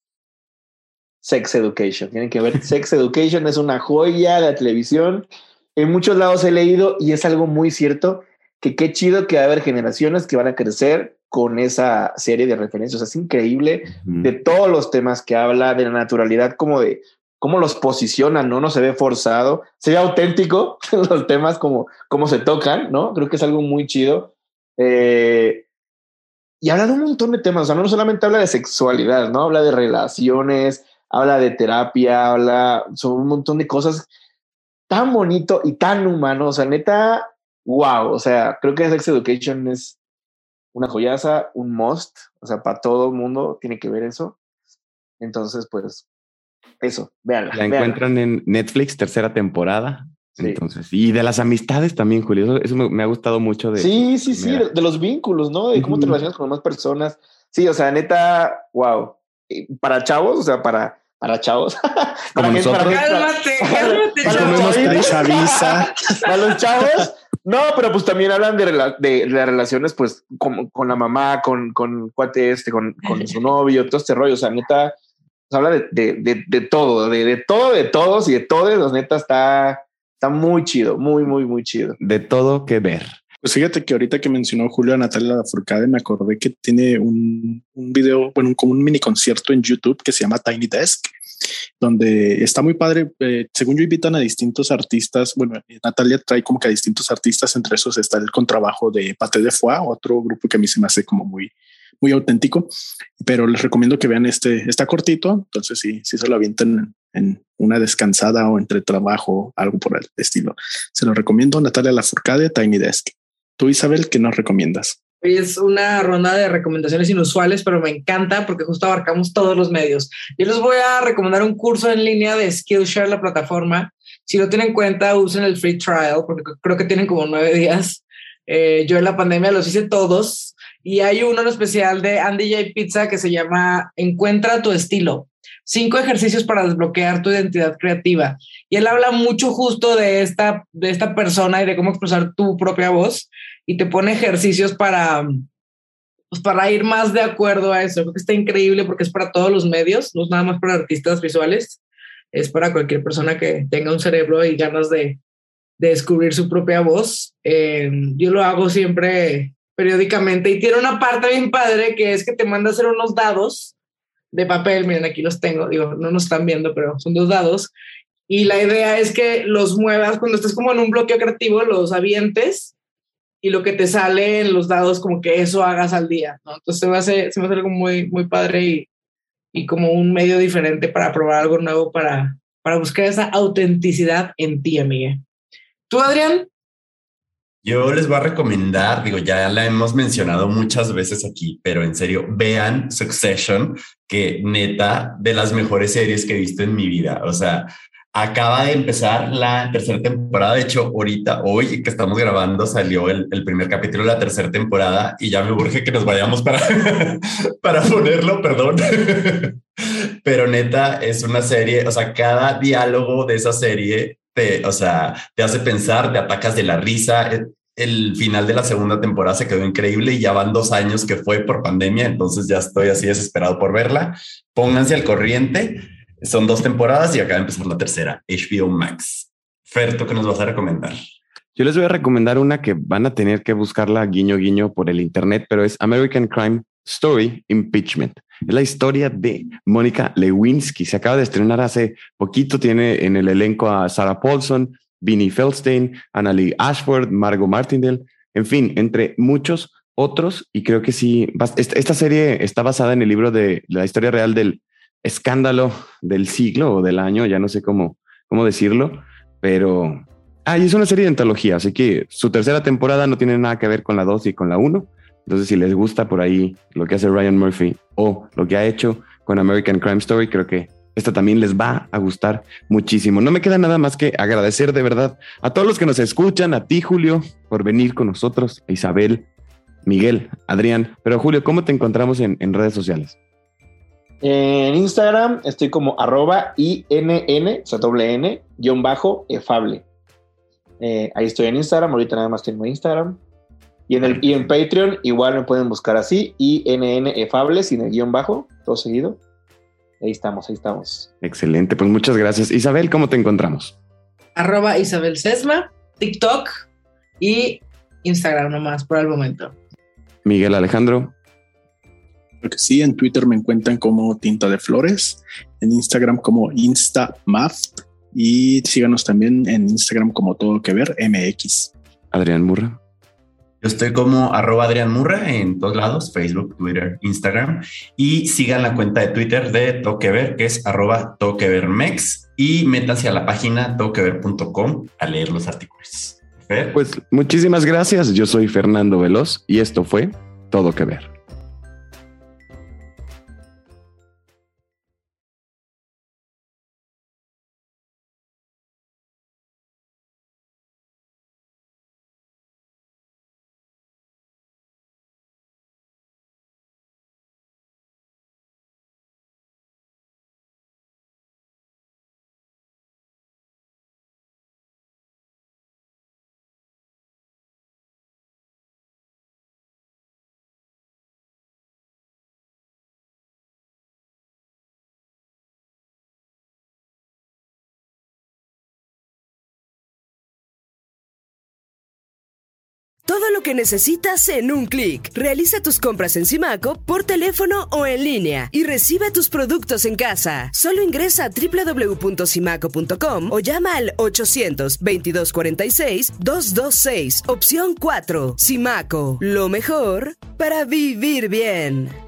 Sex Education. Tienen que ver. Sex Education es una joya de la televisión. En muchos lados he leído y es algo muy cierto, que qué chido que va a haber generaciones que van a crecer con esa serie de referencias. Es increíble de todos los temas que habla, de la naturalidad, como de cómo los posicionan, ¿no? No se ve forzado, se ve auténtico los temas como se tocan, ¿no? Creo que es algo muy chido. Y habla de un montón de temas, o sea, no solamente habla de sexualidad, ¿no? Habla de relaciones, habla de terapia, habla sobre un montón de cosas tan bonito y tan humano, o sea, neta, wow, o sea, creo que Sex Education es una joyaza, un must, o sea, para todo el mundo tiene que ver eso. Entonces, pues, eso, véanla. La encuentran en Netflix, tercera temporada. Sí. Entonces, y de las amistades también, Julio, eso me ha gustado mucho. Sí, de los vínculos, ¿no? De cómo te relacionas con más personas. Sí, o sea, neta, wow. Para chavos, o sea, para chavos. Como nosotros. Para los chavos. No, pero pues también hablan de las relaciones, pues, con la mamá, con cuate con su novio, todo este rollo. O sea, neta, se habla de todo, de todos y de todos. Neta, está muy chido, muy chido. De todo que ver. Pues fíjate que ahorita que mencionó Julio a Natalia Lafourcade, me acordé que tiene un video, bueno, como un mini concierto en YouTube que se llama Tiny Desk, donde está muy padre. Según yo, invitan a distintos artistas. Bueno, Natalia trae como que a distintos artistas, entre esos está el contrabajo de Paté de Foix, otro grupo que a mí se me hace como muy auténtico, pero les recomiendo que vean está cortito, entonces sí se lo avienten en una descansada o entre trabajo, algo por el estilo. Se lo recomiendo. Natalia Lafourcade, Tiny Desk. Tú, Isabel, ¿qué nos recomiendas? Es una ronda de recomendaciones inusuales, pero me encanta porque justo abarcamos todos los medios. Yo les voy a recomendar un curso en línea de Skillshare, la plataforma. Si no tienen cuenta, usen el free trial porque creo que tienen como 9 días. Yo en la pandemia los hice todos y hay uno en especial de Andy J. Pizza que se llama Encuentra tu estilo. 5 ejercicios para desbloquear tu identidad creativa. Y él habla mucho justo de esta persona y de cómo expresar tu propia voz y te pone ejercicios para ir más de acuerdo a eso. Creo que está increíble porque es para todos los medios, no es nada más para artistas visuales, es para cualquier persona que tenga un cerebro y ganas de descubrir su propia voz. Yo lo hago siempre periódicamente y tiene una parte bien padre que es que te manda a hacer unos dados de papel. Miren, aquí los tengo, digo, no nos están viendo, pero son 2 dados y la idea es que los muevas cuando estés como en un bloqueo creativo, los avientes y lo que te sale en los dados como que eso hagas al día, ¿no? Entonces se me hace algo muy, muy padre y como un medio diferente para probar algo nuevo, para buscar esa autenticidad en ti, amiga. ¿Tú, Adrián? Yo les voy a recomendar, digo, ya la hemos mencionado muchas veces aquí, pero en serio, vean Succession, que neta, de las mejores series que he visto en mi vida. O sea, acaba de empezar la tercera temporada. De hecho, hoy que estamos grabando, salió el primer capítulo de la tercera temporada y ya me urge que nos vayamos para ponerlo, perdón. Pero neta, es una serie, o sea, cada diálogo de esa serie te hace pensar, te atacas de la risa. El final de la segunda temporada se quedó increíble y ya van 2 años que fue por pandemia, entonces ya estoy así desesperado por verla. Pónganse al corriente. Son 2 temporadas y acaba de empezar la tercera, HBO Max. Fer, ¿tú qué nos vas a recomendar? Yo les voy a recomendar una que van a tener que buscarla guiño guiño por el internet, pero es American Crime Story Impeachment. Es la historia de Mónica Lewinsky. Se acaba de estrenar hace poquito. Tiene en el elenco a Sarah Paulson, Vinnie Feldstein, Annalee Ashford, Margot Martindale, en fin, entre muchos otros. Y creo que sí, esta serie está basada en el libro de la historia real del escándalo del siglo o del año, ya no sé cómo decirlo, pero es una serie de antología, así que su tercera temporada no tiene nada que ver con la 2 y con la 1. Entonces, si les gusta por ahí lo que hace Ryan Murphy o lo que ha hecho con American Crime Story, creo que esta también les va a gustar muchísimo. No me queda nada más que agradecer de verdad a todos los que nos escuchan, a ti, Julio, por venir con nosotros, a Isabel, Miguel, Adrián. Pero Julio, ¿cómo te encontramos en redes sociales? En Instagram estoy como @INN, o sea, _efable. Ahí estoy en Instagram, ahorita nada más tengo Instagram. Y en Patreon igual me pueden buscar así, INN efable, sin el guión bajo, todo seguido. Ahí estamos. Excelente, pues muchas gracias. Isabel, ¿cómo te encontramos? @Isabel Sesma, TikTok y Instagram nomás por el momento. Miguel Alejandro. Porque sí, en Twitter me encuentran como Tinta de Flores, en Instagram como InstaMath y síganos también en Instagram como Todo Que Ver MX. Adrián Murra. Yo estoy como @Adrián Murra en todos lados, Facebook, Twitter, Instagram, y sigan la cuenta de Twitter de Todo Que Ver, que es @TodoQueVerMex, y métanse a la página todoquever.com a leer los artículos. ¿Fer? Pues muchísimas gracias. Yo soy Fernando Veloz y esto fue todo que ver. Todo lo que necesitas en un clic. Realiza tus compras en Simaco por teléfono o en línea y recibe tus productos en casa. Solo ingresa a www.simaco.com o llama al 800-2246-226, opción 4. Simaco, lo mejor para vivir bien.